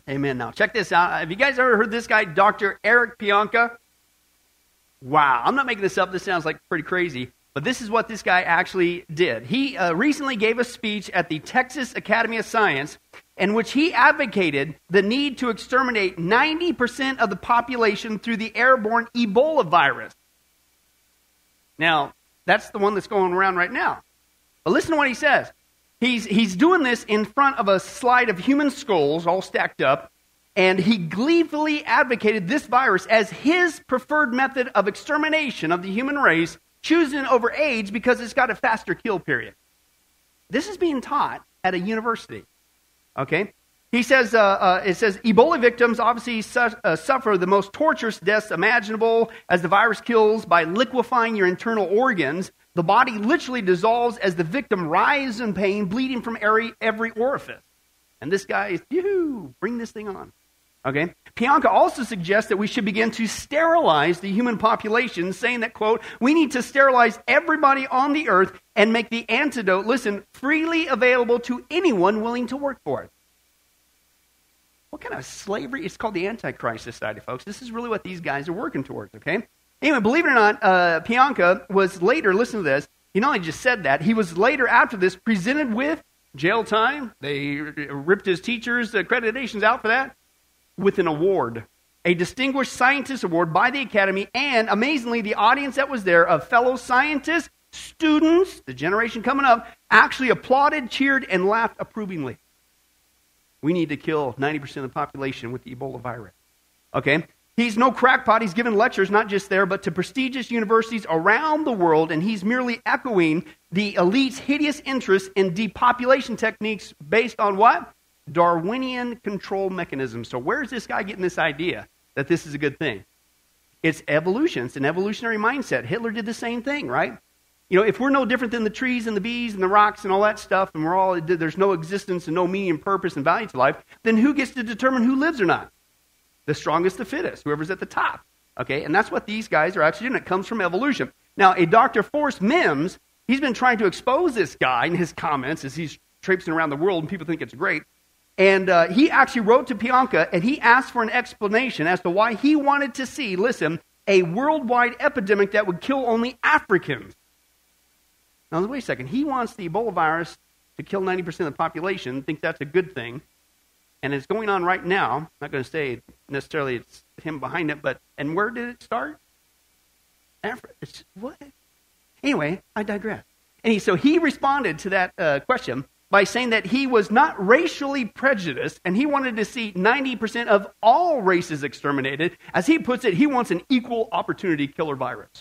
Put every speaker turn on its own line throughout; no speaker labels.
Amen. Now, check this out. Have you guys ever heard this guy, Dr. Eric Pianka? Wow, I'm not making this up. This sounds like pretty crazy. But this is what this guy actually did. He recently gave a speech at the Texas Academy of Science in which he advocated the need to exterminate 90% of the population through the airborne Ebola virus. Now, that's the one that's going around right now. But listen to what he says. He's doing this in front of a slide of human skulls all stacked up, and he gleefully advocated this virus as his preferred method of extermination of the human race, choosing over AIDS because it's got a faster kill period. This is being taught at a university. Okay? He says, it says, Ebola victims obviously suffer the most torturous deaths imaginable as the virus kills by liquefying your internal organs. The body literally dissolves as the victim writhes in pain, bleeding from every orifice. And this guy is, bring this thing on. Okay? Pianka also suggests that we should begin to sterilize the human population, saying that, quote, we need to sterilize everybody on the earth and make the antidote, listen, freely available to anyone willing to work for it. What kind of slavery? It's called the Antichrist Society, folks. This is really what these guys are working towards, okay? Anyway, believe it or not, Pianka was later, listen to this, he not only just said that, he was later after this presented with jail time. They ripped his teacher's accreditations out for that, with an award, a Distinguished Scientist Award by the Academy, and amazingly, the audience that was there of fellow scientists, students, the generation coming up, actually applauded, cheered, and laughed approvingly. We need to kill 90% of the population with the Ebola virus. Okay? He's no crackpot. He's given lectures, not just there, but to prestigious universities around the world, and he's merely echoing the elite's hideous interest in depopulation techniques based on what? Darwinian control mechanisms. So where's this guy getting this idea that this is a good thing? It's evolution. It's an evolutionary mindset. Hitler did the same thing, right? You know, if we're no different than the trees and the bees and the rocks and all that stuff, and there's no existence and no meaning and purpose and value to life, then who gets to determine who lives or not? The strongest, the fittest, whoever's at the top. Okay, and that's what these guys are actually doing. It comes from evolution. Now, a Dr. Forrest Mims, he's been trying to expose this guy in his comments as he's traipsing around the world and people think it's great. And he actually wrote to Pianka and he asked for an explanation as to why he wanted to see, listen, a worldwide epidemic that would kill only Africans. Now, wait a second. He wants the Ebola virus to kill 90% of the population, thinks that's a good thing. And it's going on right now. I'm not going to say necessarily it's him behind it, but, and where did it start? Africa. What? Anyway, I digress. And so he responded to that question by saying that he was not racially prejudiced, and he wanted to see 90% of all races exterminated. As he puts it, he wants an equal opportunity killer virus.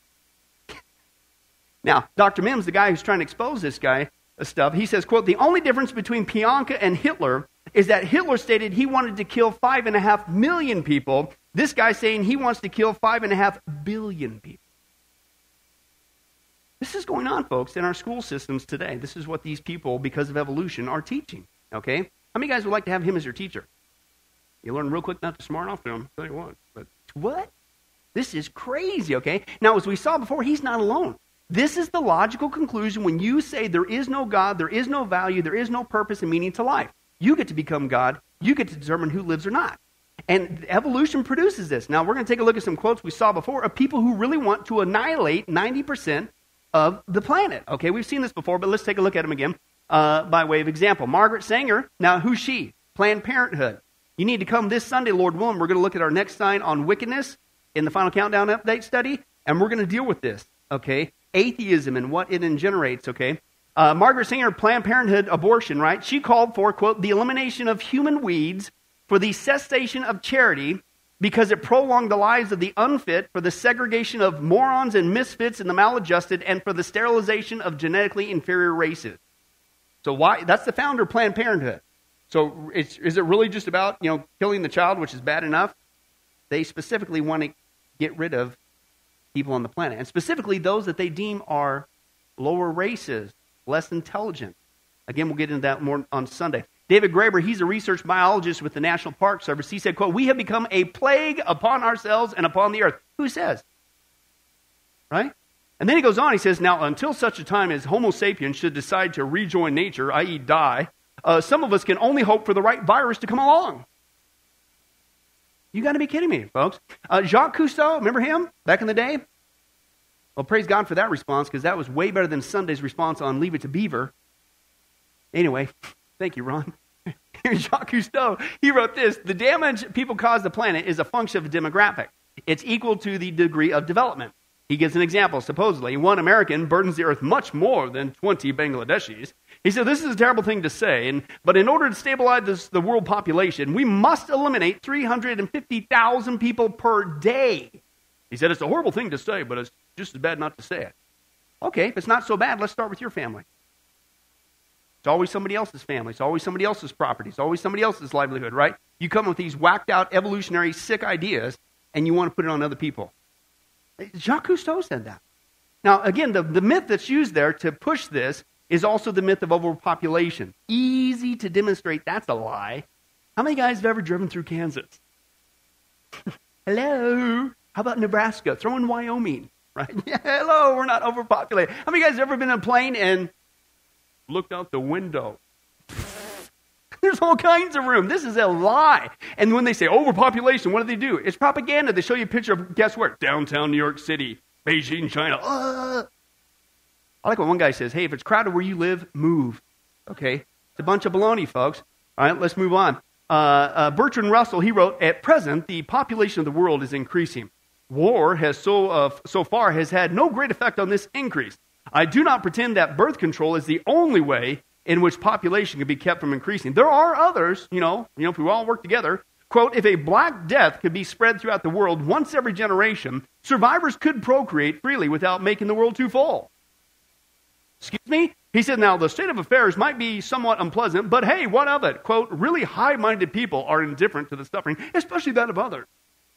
Now, Dr. Mims, the guy who's trying to expose this guy stuff, he says, quote, the only difference between Pianka and Hitler is that Hitler stated he wanted to kill 5.5 million people. This guy's saying he wants to kill 5.5 billion people. This is going on, folks, in our school systems today. This is what these people, because of evolution, are teaching. Okay? How many guys would like to have him as your teacher? You learn real quick not to smart off to him. I'll tell you what. But what? This is crazy, okay? Now, as we saw before, he's not alone. This is the logical conclusion when you say there is no God, there is no value, there is no purpose and meaning to life. You get to become God. You get to determine who lives or not. And evolution produces this. Now, we're going to take a look at some quotes we saw before of people who really want to annihilate 90% of the planet. Okay, we've seen this before, but let's take a look at them again by way of example. Margaret Sanger, now who's she? Planned Parenthood. You need to come this Sunday, Lord willing. We're going to look at our next sign on wickedness in the Final Countdown Update study, and we're going to deal with this, okay? Atheism and what it engenerates, okay? Margaret Sanger, Planned Parenthood, abortion, right? She called for, quote, the elimination of human weeds for the cessation of charity because it prolonged the lives of the unfit, for the segregation of morons and misfits and the maladjusted, and for the sterilization of genetically inferior races. So why? That's the founder of Planned Parenthood. So is it really just about, killing the child, which is bad enough? They specifically want to get rid of people on the planet, and specifically those that they deem are lower races, less intelligent. Again, we'll get into that more on Sunday. David Graeber, he's a research biologist with the National Park Service. He said, quote, we have become a plague upon ourselves and upon the earth. Who says? Right? And then he goes on, he says, now, until such a time as Homo sapiens should decide to rejoin nature, i.e. die, some of us can only hope for the right virus to come along. You got to be kidding me, folks. Jacques Cousteau, remember him back in the day? Well, praise God for that response, because that was way better than Sunday's response on Leave It to Beaver. Anyway, thank you, Ron. Jacques Cousteau, he wrote this: the damage people cause the planet is a function of demographic. It's equal to the degree of development. He gives an example. Supposedly, one American burdens the earth much more than 20 Bangladeshis. He said, this is a terrible thing to say, but in order to stabilize the world population, we must eliminate 350,000 people per day. He said, it's a horrible thing to say, but it's just as bad not to say it. Okay, if it's not so bad, let's start with your family. It's always somebody else's family. It's always somebody else's property. It's always somebody else's livelihood, right? You come with these whacked out, evolutionary, sick ideas, and you want to put it on other people. Jacques Cousteau said that. Now, again, the myth that's used there to push this is also the myth of overpopulation. Easy to demonstrate that's a lie. How many guys have ever driven through Kansas? Hello? How about Nebraska? Throw in Wyoming, right? Yeah, hello, we're not overpopulated. How many guys have ever been in a plane and looked out the window? There's all kinds of room. This is a lie. And when they say overpopulation, what do? It's propaganda. They show you a picture of, guess where? Downtown New York City, Beijing, China. I like what one guy says, hey, if it's crowded where you live, move. Okay, it's a bunch of baloney, folks. All right, let's move on. Bertrand Russell, he wrote, at present, the population of the world is increasing. War has so far has had no great effect on this increase. I do not pretend that birth control is the only way in which population can be kept from increasing. There are others, if we all work together. Quote, if a black death could be spread throughout the world once every generation, survivors could procreate freely without making the world too full. Excuse me? He said, now, the state of affairs might be somewhat unpleasant, but hey, what of it? Quote, really high-minded people are indifferent to the suffering, especially that of others.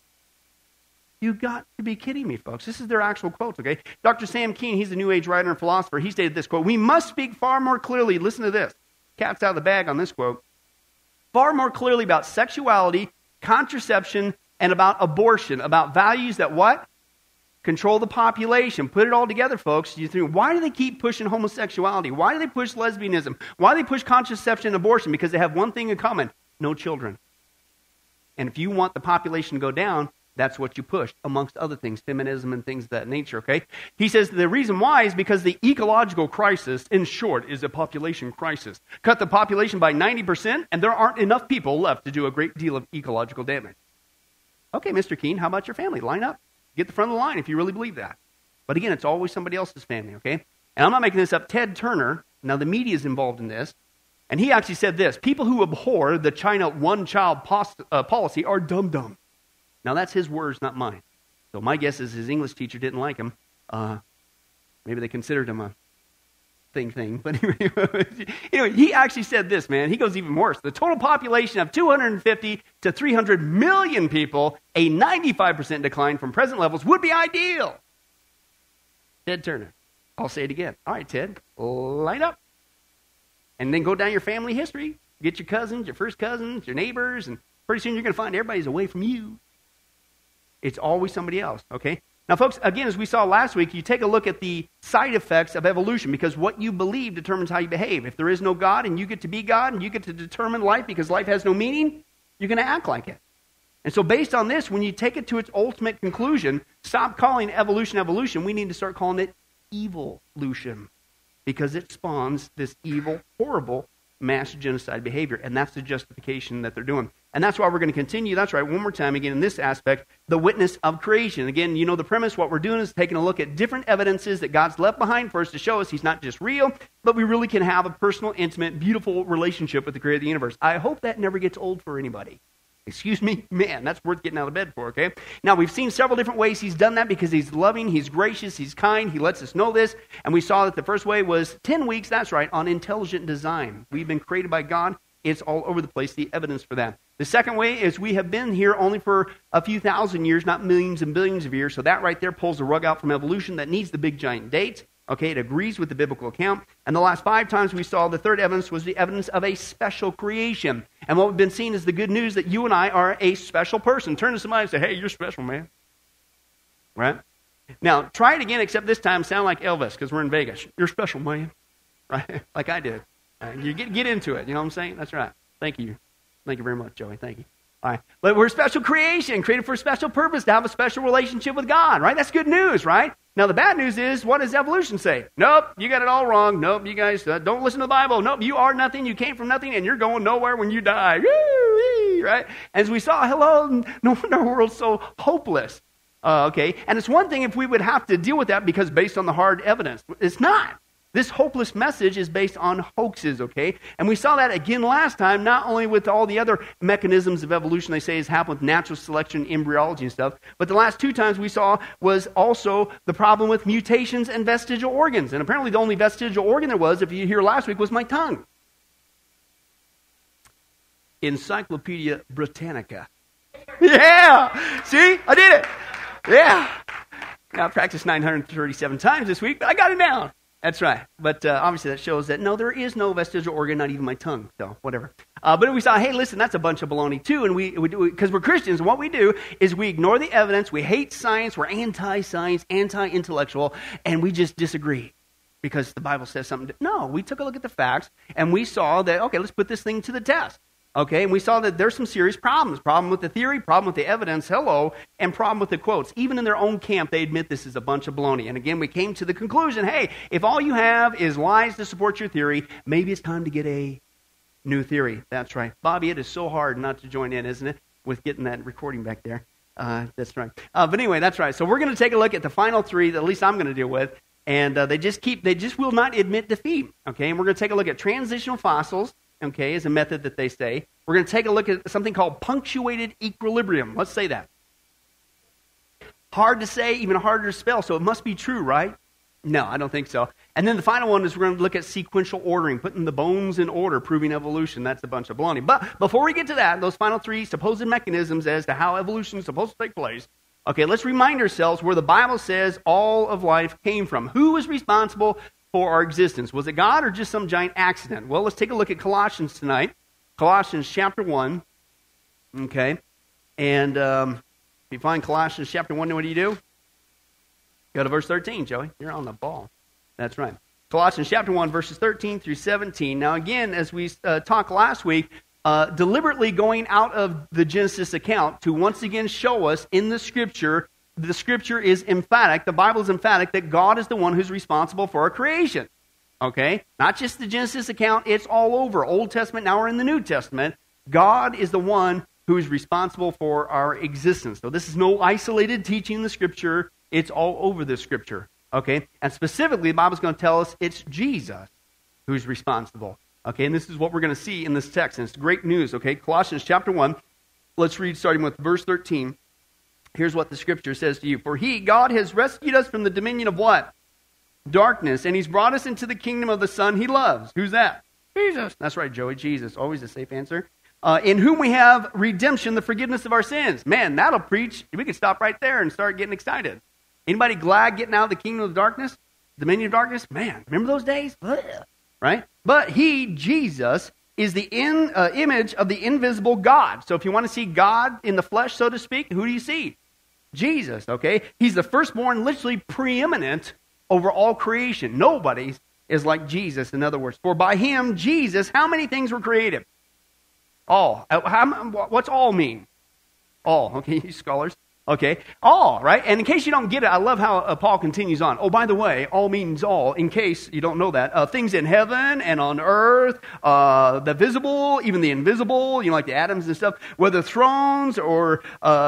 You got to be kidding me, folks. This is their actual quotes, okay? Dr. Sam Keen, he's a New Age writer and philosopher. He stated this, quote, we must speak far more clearly, listen to this, cat's out of the bag on this quote, far more clearly about sexuality, contraception, and about abortion, about values that what? Control the population. Put it all together, folks. You think, why do they keep pushing homosexuality? Why do they push lesbianism? Why do they push contraception and abortion? Because they have one thing in common, no children. And if you want the population to go down, that's what you push, amongst other things, feminism and things of that nature, okay? He says the reason why is because the ecological crisis, in short, is a population crisis. Cut the population by 90%, and there aren't enough people left to do a great deal of ecological damage. Okay, Mr. Keen, how about your family? Line up. Get the front of the line if you really believe that. But again, it's always somebody else's family, okay? And I'm not making this up. Ted Turner, now the media is involved in this, and he actually said this, people who abhor the China one-child policy are dumb. Now, that's his words, not mine. So my guess is his English teacher didn't like him. Maybe they considered him a thing. But anyway, he actually said this, man. He goes even worse. The total population of 250 to 300 million people, a 95% decline from present levels, would be ideal. Ted Turner. I'll say it again. All right, Ted, line up. And then go down your family history. Get your cousins, your first cousins, your neighbors, and pretty soon you're going to find everybody's away from you. It's always somebody else, okay? Now, folks, again, as we saw last week, you take a look at the side effects of evolution because what you believe determines how you behave. If there is no God and you get to be God and you get to determine life because life has no meaning, you're going to act like it. And so based on this, when you take it to its ultimate conclusion, stop calling evolution. We need to start calling it evolution because it spawns this evil, horrible mass genocide behavior. And that's the justification that they're doing. And that's why we're going to continue, that's right, one more time, again, in this aspect, the witness of creation. Again, you know the premise, what we're doing is taking a look at different evidences that God's left behind for us to show us He's not just real, but we really can have a personal, intimate, beautiful relationship with the Creator of the universe. I hope that never gets old for anybody. Excuse me? Man, that's worth getting out of bed for, okay? Now, we've seen several different ways He's done that because He's loving, He's gracious, He's kind, He lets us know this. And we saw that the first way was 10 weeks, that's right, on intelligent design. We've been created by God. It's all over the place, the evidence for that. The second way is we have been here only for a few thousand years, not millions and billions of years. So that right there pulls the rug out from evolution that needs the big giant dates. Okay, it agrees with the biblical account. And the last 5 times we saw the third evidence was the evidence of a special creation. And what we've been seeing is the good news that you and I are a special person. Turn to somebody and say, hey, you're special, man. Right? Now, try it again, except this time sound like Elvis because we're in Vegas. You're special, man. Right? Like I did. You get into it. You know what I'm saying? That's right. Thank you. Thank you very much, Joey. Thank you. All right. But we're a special creation, created for a special purpose, to have a special relationship with God, right? That's good news, right? Now, the bad news is, what does evolution say? Nope, you got it all wrong. Nope, you guys don't listen to the Bible. Nope, you are nothing. You came from nothing, and you're going nowhere when you die. Woo-wee, right? As we saw, hello, no wonder our world's so hopeless. Okay, and it's one thing if we would have to deal with that because based on the hard evidence. It's not. This hopeless message is based on hoaxes, okay? And we saw that again last time, not only with all the other mechanisms of evolution they say has happened with natural selection, embryology and stuff, but the last two times we saw was also the problem with mutations and vestigial organs. And apparently the only vestigial organ there was, if you hear last week, was my tongue. Encyclopedia Britannica. Yeah! See? I did it! Yeah! Now I practiced 937 times this week, but I got it down. That's right. But obviously that shows that, no, there is no vestigial organ, not even my tongue. So, whatever. But we saw, hey, listen, that's a bunch of baloney, too. And we do, because we're Christians, and what we do is we ignore the evidence, we hate science, we're anti-science, anti-intellectual, and we just disagree because the Bible says something. No, we took a look at the facts, and we saw that, okay, let's put this thing to the test. Okay, and we saw that there's some serious problems. Problem with the theory, problem with the evidence, hello, and problem with the quotes. Even in their own camp, they admit this is a bunch of baloney. And again, we came to the conclusion, hey, if all you have is lies to support your theory, maybe it's time to get a new theory. That's right. Bobby, it is so hard not to join in, isn't it, with getting that recording back there. That's right. But anyway, that's right. So we're going to take a look at the final three that at least I'm going to deal with. And they just will not admit defeat. Okay, and we're going to take a look at transitional fossils. Okay, is a method that they say. We're going to take a look at something called punctuated equilibrium. Let's say that. Hard to say, even harder to spell, so it must be true, right? No, I don't think so. And then the final one is we're going to look at sequential ordering, putting the bones in order, proving evolution. That's a bunch of baloney. But before we get to that, those final three supposed mechanisms as to how evolution is supposed to take place, okay, let's remind ourselves where the Bible says all of life came from. Who was responsible for our existence? Was it God or just some giant accident? Well, let's take a look at Colossians tonight. Colossians chapter 1. Okay. And if you find Colossians chapter 1, what do? Go to verse 13, Joey. You're on the ball. That's right. Colossians chapter 1, verses 13 through 17. Now, again, as we talked last week, deliberately going out of the Genesis account to once again show us in the Scripture is emphatic, the Bible is emphatic that God is the one who's responsible for our creation. Okay? Not just the Genesis account, it's all over. Old Testament, now we're in the New Testament. God is the one who is responsible for our existence. So this is no isolated teaching in the Scripture, it's all over the Scripture. Okay? And specifically, the Bible's going to tell us it's Jesus who's responsible. Okay? And this is what we're going to see in this text, and it's great news. Okay? Colossians chapter 1, let's read starting with verse 13. Here's what the Scripture says to you. For God has rescued us from the dominion of what? Darkness. And he's brought us into the kingdom of the Son he loves. Who's that? Jesus. That's right, Joey. Jesus. Always a safe answer. In whom we have redemption, the forgiveness of our sins. Man, that'll preach. We could stop right there and start getting excited. Anybody glad getting out of the kingdom of darkness? Dominion of darkness? Man, remember those days? Right? But he, Jesus, is the image of the invisible God. So if you want to see God in the flesh, so to speak, who do you see? Jesus, okay? He's the firstborn, literally preeminent over all creation. Nobody is like Jesus, in other words. For by him, Jesus, how many things were created? All. What's all mean? All, okay, you scholars. Okay, all, right? And in case you don't get it, I love how Paul continues on. Oh, by the way, all means all, in case you don't know that. Things in heaven and on earth, the visible, even the invisible, like the atoms and stuff, whether thrones or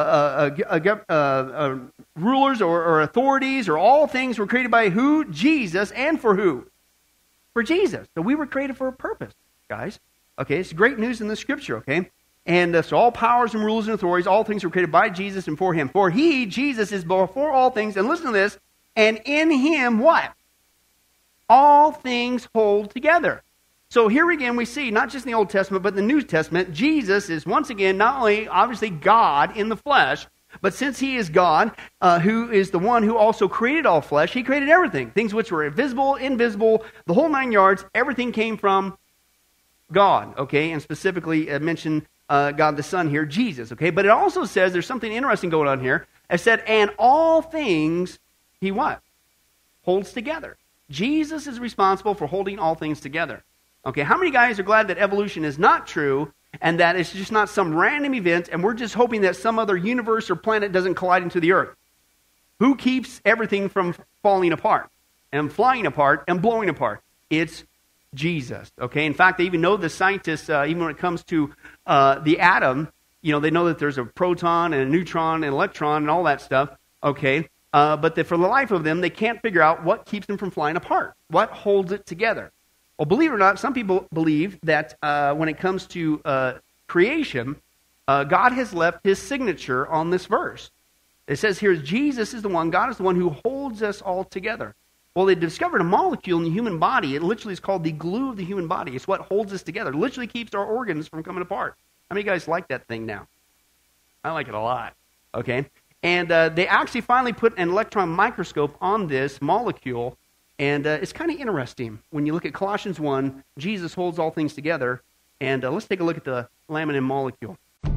rulers or authorities or all things were created by who? Jesus. And for who? For Jesus. So we were created for a purpose, guys. Okay, it's great news in the Scripture, okay? And so all powers and rulers and authorities, all things were created by Jesus and for him. For he, Jesus, is before all things. And listen to this. And in him, what? All things hold together. So here again we see, not just in the Old Testament, but in the New Testament, Jesus is once again not only obviously God in the flesh, but since he is God, who is the one who also created all flesh, he created everything. Things which were visible, invisible, the whole 9 yards, everything came from God, okay? And specifically mentioned God the Son here, Jesus, okay? But it also says there's something interesting going on here. It said, and all things, he what? Holds together. Jesus is responsible for holding all things together. Okay, how many guys are glad that evolution is not true and that it's just not some random event, and we're just hoping that some other universe or planet doesn't collide into the earth. Who keeps everything from falling apart and flying apart and blowing apart? It's Jesus. Okay. In fact, they even know, the scientists, even when it comes to the atom, they know that there's a proton and a neutron and electron and all that stuff. Okay. But for the life of them, they can't figure out what keeps them from flying apart. What holds it together? Well, believe it or not, some people believe that when it comes to creation, God has left his signature on this verse. It says here, Jesus is the one, God is the one who holds us all together. Well, they discovered a molecule in the human body. It literally is called the glue of the human body. It's what holds us together. It literally keeps our organs from coming apart. How many of you guys like that thing now? I like it a lot. Okay? And they actually finally put an electron microscope on this molecule, and it's kind of interesting. When you look at Colossians 1, Jesus holds all things together, and let's take a look at the laminin molecule.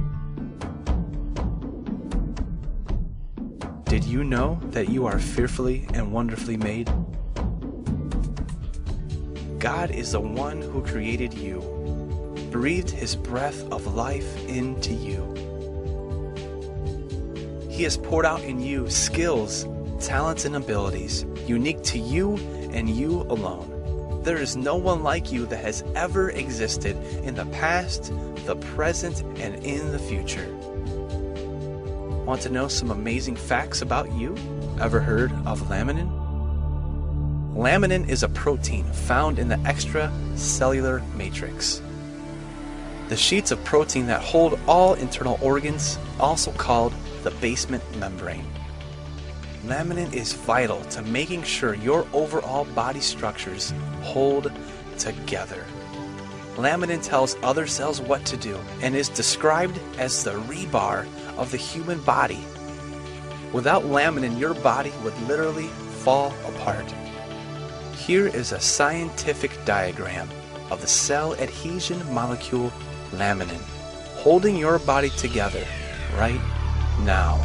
Did you know that you are fearfully and wonderfully made? God is the one who created you, breathed his breath of life into you. He has poured out in you skills, talents, and abilities unique to you and you alone. There is no one like you that has ever existed in the past, the present, and in the future. Want to know some amazing facts about you? Ever heard of laminin? Laminin is a protein found in the extracellular matrix. The sheets of protein that hold all internal organs, also called the basement membrane. Laminin is vital to making sure your overall body structures hold together. Laminin tells other cells what to do and is described as the rebar of the human body. Without laminin, your body would literally fall apart. Here is a scientific diagram of the cell adhesion molecule laminin, holding your body together right now.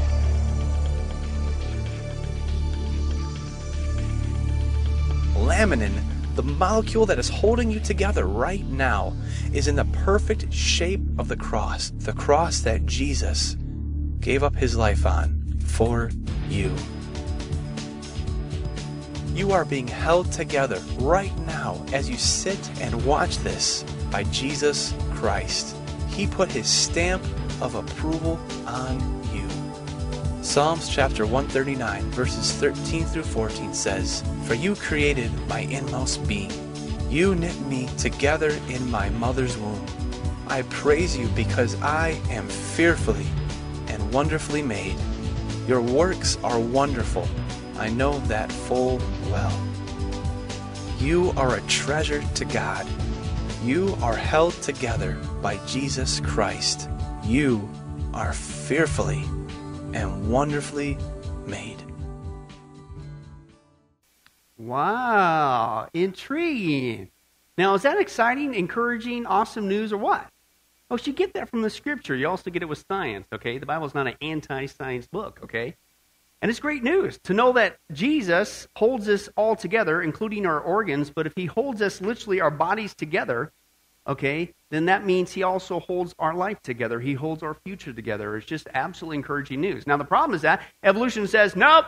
Laminin, the molecule that is holding you together right now, is in the perfect shape of the cross that Jesus gave up his life on for you. You are being held together right now as you sit and watch this by Jesus Christ. He put his stamp of approval on you. Psalms chapter 139 verses 13 through 14 says, "For you created my inmost being. You knit me together in my mother's womb. I praise you because I am fearfully and wonderfully made. Your works are wonderful. I know that full well." You are a treasure to God. You are held together by Jesus Christ. You are fearfully and wonderfully made.
Wow, intriguing. Now, is that exciting, encouraging, awesome news, or what? Oh, you get that from the scripture. You also get it with science, okay? The Bible's not an anti-science book, okay? And it's great news to know that Jesus holds us all together, including our organs, but if he holds us, literally our bodies together, okay, then that means he also holds our life together. He holds our future together. It's just absolutely encouraging news. Now, the problem is that evolution says, nope.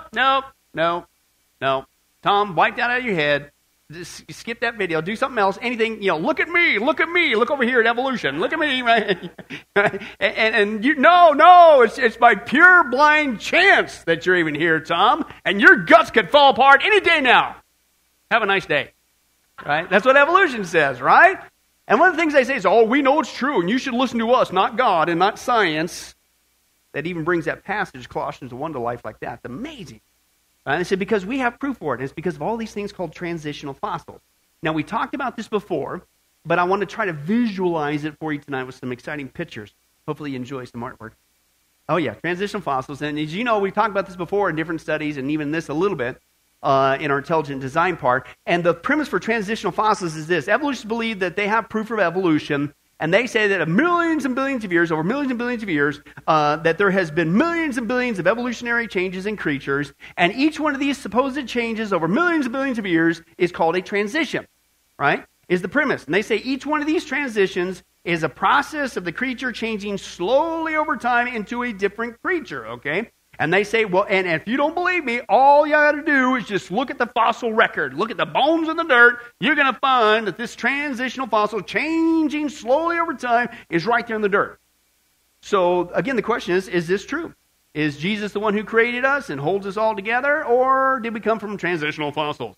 Tom, wipe that out of your head. Just skip that video. Do something else. Anything, look at me. Look over here at evolution. Look at me, right? and you, no, it's by pure blind chance that you're even here, Tom. And your guts could fall apart any day now. Have a nice day. Right? That's what evolution says, right? And one of the things they say is, we know it's true, and you should listen to us, not God and not science. That even brings that passage, Colossians 1, to life like that. It's amazing. And they said, because we have proof for it. And it's because of all these things called transitional fossils. Now, we talked about this before, but I want to try to visualize it for you tonight with some exciting pictures. Hopefully you enjoy some artwork. Oh, yeah, transitional fossils. And as you know, we talked about this before in different studies, and even this a little bit in our intelligent design part. And the premise for transitional fossils is this. Evolutionists believe that they have proof of evolution. And they say that millions and billions of years, over millions and billions of years, that there has been millions and billions of evolutionary changes in creatures, and each one of these supposed changes over millions and billions of years is called a transition, right? Is the premise. And they say each one of these transitions is a process of the creature changing slowly over time into a different creature, okay? And they say, well, and if you don't believe me, all you got to do is just look at the fossil record. Look at the bones in the dirt. You're going to find that this transitional fossil changing slowly over time is right there in the dirt. So, again, the question is this true? Is Jesus the one who created us and holds us all together, or did we come from transitional fossils?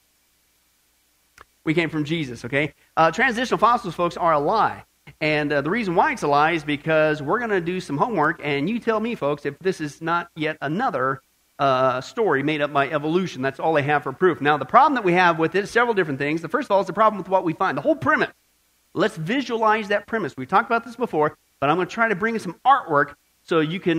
We came from Jesus, okay? Transitional fossils, folks, are a lie. And the reason why it's a lie is because we're going to do some homework, and you tell me, folks, if this is not yet another story made up by evolution. That's all they have for proof. Now, the problem that we have with it is several different things. The first of all is the problem with what we find. The whole premise. Let's visualize that premise. We talked about this before, but I'm going to try to bring in some artwork so you can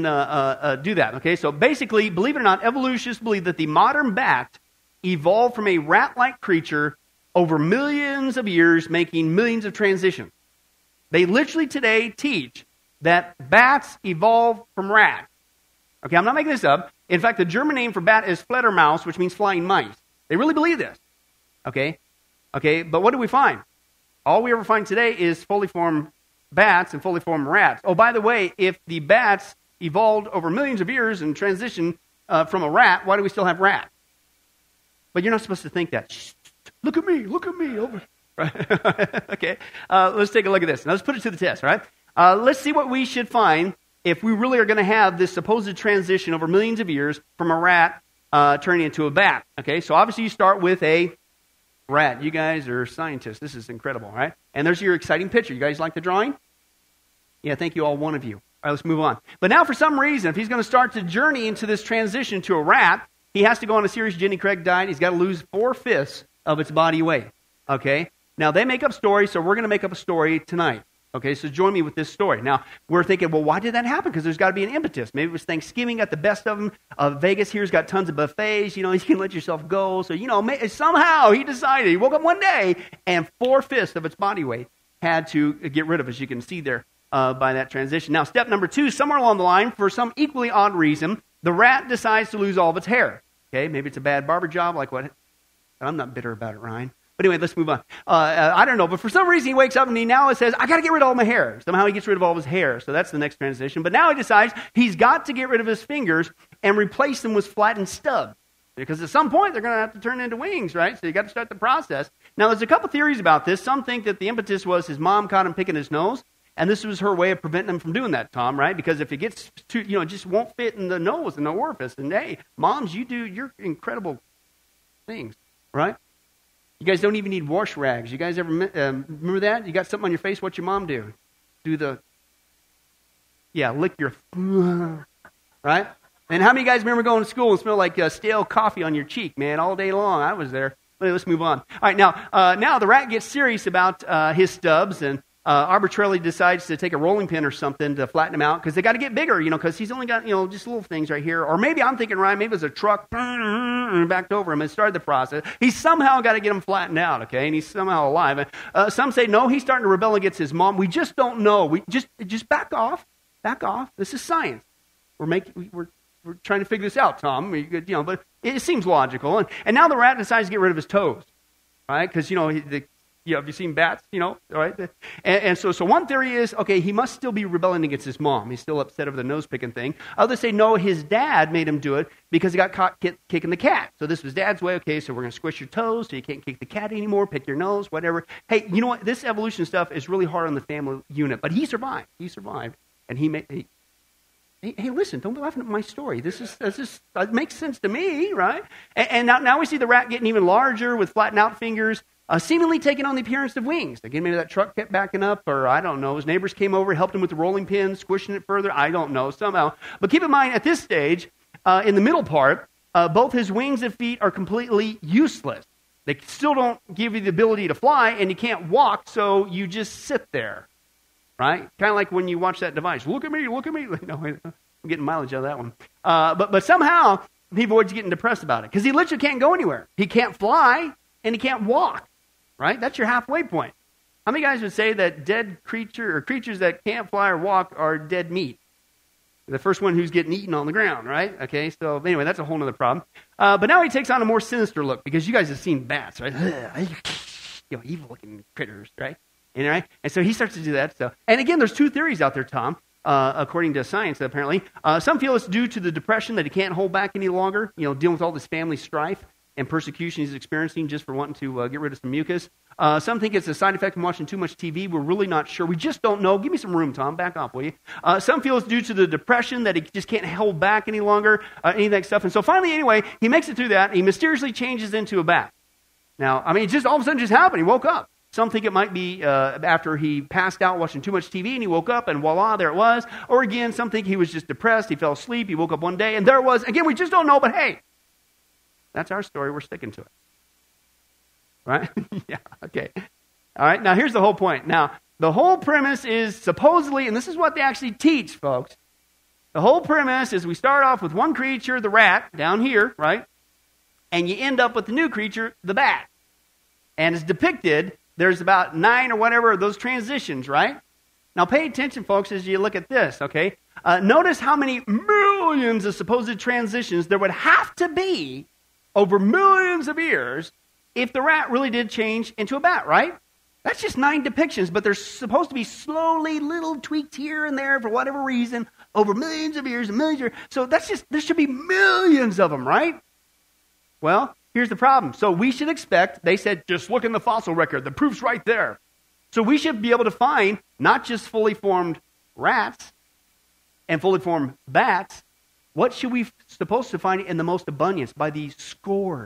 do that. Okay, so basically, believe it or not, evolutionists believe that the modern bat evolved from a rat-like creature over millions of years, making millions of transitions. They literally today teach that bats evolved from rats. Okay, I'm not making this up. In fact, the German name for bat is Fledermaus, which means flying mice. They really believe this. Okay, but what do we find? All we ever find today is fully formed bats and fully formed rats. Oh, by the way, if the bats evolved over millions of years and transitioned from a rat, why do we still have rats? But you're not supposed to think that. Shh, look at me, over. Right? Okay, let's take a look at this. Now, let's put it to the test, all right? Let's see what we should find if we really are going to have this supposed transition over millions of years from a rat turning into a bat. Okay, so obviously you start with a rat. You guys are scientists. This is incredible, right? And there's your exciting picture. You guys like the drawing? Yeah, thank you all, one of you. All right, let's move on. But now for some reason, if he's going to start to journey into this transition to a rat, he has to go on a serious Jenny Craig diet. He's got to lose 4/5 of its body weight. Okay? Now, they make up stories, so we're going to make up a story tonight. Okay, so join me with this story. Now, we're thinking, well, why did that happen? Because there's got to be an impetus. Maybe it was Thanksgiving, got the best of them. Vegas here's got tons of buffets. You can let yourself go. So, somehow he decided, he woke up one day, and 4/5 of its body weight had to get rid of, as you can see there by that transition. Now, step number 2, somewhere along the line, for some equally odd reason, the rat decides to lose all of its hair. Okay, maybe it's a bad barber job, like what? I'm not bitter about it, Ryan. But anyway, let's move on. I don't know, but for some reason he wakes up and he now says, I got to get rid of all my hair. Somehow he gets rid of all of his hair, so that's the next transition. But now he decides he's got to get rid of his fingers and replace them with flattened stubs. Because at some point they're going to have to turn into wings, right? So you got to start the process. Now there's a couple theories about this. Some think that the impetus was his mom caught him picking his nose, and this was her way of preventing him from doing that, Tom, right? Because if it gets too, it just won't fit in the nose and the orifice. And hey, moms, you do your incredible things, right? You guys don't even need wash rags. You guys ever remember that? You got something on your face, what's your mom do? Lick your, right? And how many guys remember going to school and smell like stale coffee on your cheek, man, all day long? I was there. Let's move on. All right, now the rat gets serious about his stubs and arbitrarily decides to take a rolling pin or something to flatten him out because they got to get bigger, because he's only got, just little things right here. Or maybe I'm thinking, Ryan, maybe it was a truck backed over him and started the process. He's somehow got to get him flattened out, okay? And he's somehow alive. Some say, no, he's starting to rebel against his mom. We just don't know. We just back off. Back off. This is science. We're trying to figure this out, Tom. But it seems logical. And now the rat decides to get rid of his toes, right? Because, have you seen bats? Right? And so one theory is, okay, he must still be rebelling against his mom. He's still upset over the nose picking thing. Others say, no, his dad made him do it because he got caught kicking the cat. So this was dad's way. Okay, so we're going to squish your toes so you can't kick the cat anymore, pick your nose, whatever. Hey, you know what? This evolution stuff is really hard on the family unit, but he survived. And hey, listen, don't be laughing at my story. It makes sense to me, right? And now we see the rat getting even larger with flattened out fingers. Seemingly taking on the appearance of wings. Again, maybe that truck kept backing up, or I don't know. His neighbors came over, helped him with the rolling pin, squishing it further. I don't know, somehow. But keep in mind, at this stage, in the middle part, both his wings and feet are completely useless. They still don't give you the ability to fly, and you can't walk, so you just sit there, right? Kind of like when you watch that device. Look at me. No, I'm getting mileage out of that one. But somehow, he avoids getting depressed about it, because he literally can't go anywhere. He can't fly, and he can't walk. Right? That's your halfway point. How many guys would say that creatures that can't fly or walk are dead meat? The first one who's getting eaten on the ground, right? Okay, so anyway, that's a whole other problem. But now he takes on a more sinister look because you guys have seen bats, right? Evil-looking critters, right? Right? And so he starts to do that. So, and again, there's two theories out there, Tom, according to science, apparently. Some feel it's due to the depression that he can't hold back any longer, dealing with all this family strife and persecution he's experiencing just for wanting to get rid of some mucus. Some think it's a side effect from watching too much TV. We're really not sure. We just don't know. Give me some room, Tom. Back off, will you? Some feel it's due to the depression that he just can't hold back any longer, any of that stuff. And so finally, anyway, he makes it through that. And he mysteriously changes into a bat. Now, I mean, it just all of a sudden just happened. He woke up. Some think it might be after he passed out watching too much TV and he woke up and voila, there it was. Or again, some think he was just depressed. He fell asleep. He woke up one day and there it was. Again, we just don't know, but hey, that's our story. We're sticking to it. Right? Yeah, okay. All right, now here's the whole point. Now, the whole premise is supposedly, and this is what they actually teach, folks. The whole premise is we start off with one creature, the rat, down here, right? And you end up with the new creature, the bat. And as depicted, there's about 9 or whatever of those transitions, right? Now pay attention, folks, as you look at this, okay? Notice how many millions of supposed transitions there would have to be over millions of years if the rat really did change into a bat, right? That's just 9 depictions, but there's supposed to be slowly little tweaks here and there for whatever reason over millions of years and millions of years. So there should be millions of them, right? Well, here's the problem. So we should expect, they said, just look in the fossil record. The proof's right there. So we should be able to find not just fully formed rats and fully formed bats. What should we supposed to find in the most abundance? By these scores.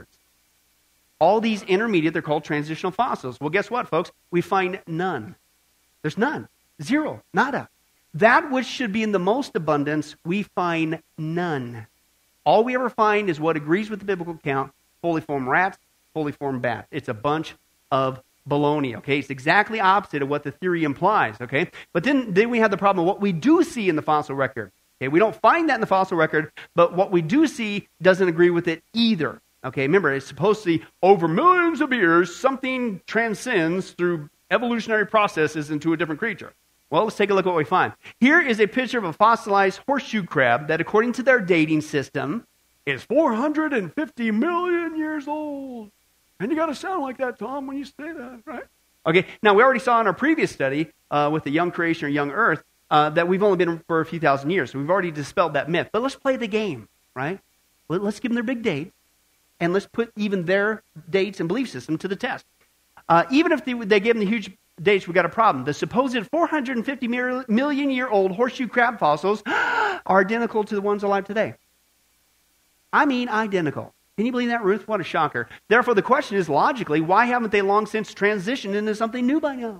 All these intermediate, they're called transitional fossils. Well, guess what, folks? We find none. There's none. Zero. Nada. That which should be in the most abundance, we find none. All we ever find is what agrees with the biblical account, fully formed rats, fully formed bats. It's a bunch of baloney, okay? It's exactly opposite of what the theory implies, okay? But then we have the problem of what we do see in the fossil record. Okay, we don't find that in the fossil record, but what we do see doesn't agree with it either. Okay, remember, it's supposed to be over millions of years, something transcends through evolutionary processes into a different creature. Well, let's take a look at what we find. Here is a picture of a fossilized horseshoe crab that, according to their dating system, is 450 million years old. And you got to sound like that, Tom, when you say that, right? Okay, now we already saw in our previous study with the young creation or young earth that we've only been for a few thousand years. So we've already dispelled that myth. But let's play the game, right? Let's give them their big date. And let's put even their dates and belief system to the test. Even if they gave them the huge dates, we got a problem. The supposed 450 million year old horseshoe crab fossils are identical to the ones alive today. I mean, identical. Can you believe that, Ruth? What a shocker. Therefore, the question is, logically, why haven't they long since transitioned into something new by now?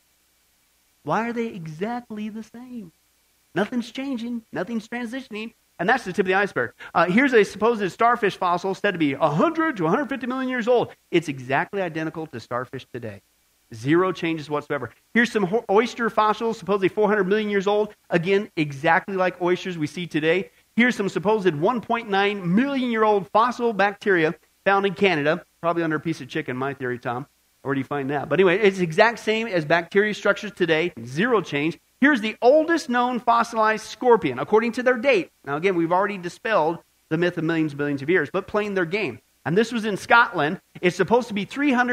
Why are they exactly the same? Nothing's changing. Nothing's transitioning. And that's the tip of the iceberg. Here's a supposed starfish fossil said to be 100 to 150 million years old. It's exactly identical to starfish today. Zero changes whatsoever. Here's some oyster fossils, supposedly 400 million years old. Again, exactly like oysters we see today. Here's some supposed 1.9 million year old fossil bacteria found in Canada. Probably under a piece of chicken, my theory, Tom. Where do you find that? But anyway, it's the exact same as bacteria structures today. Zero change. Here's the oldest known fossilized scorpion, according to their date. Now, again, we've already dispelled the myth of millions and billions of years, but playing their game. And this was in Scotland. It's supposed to be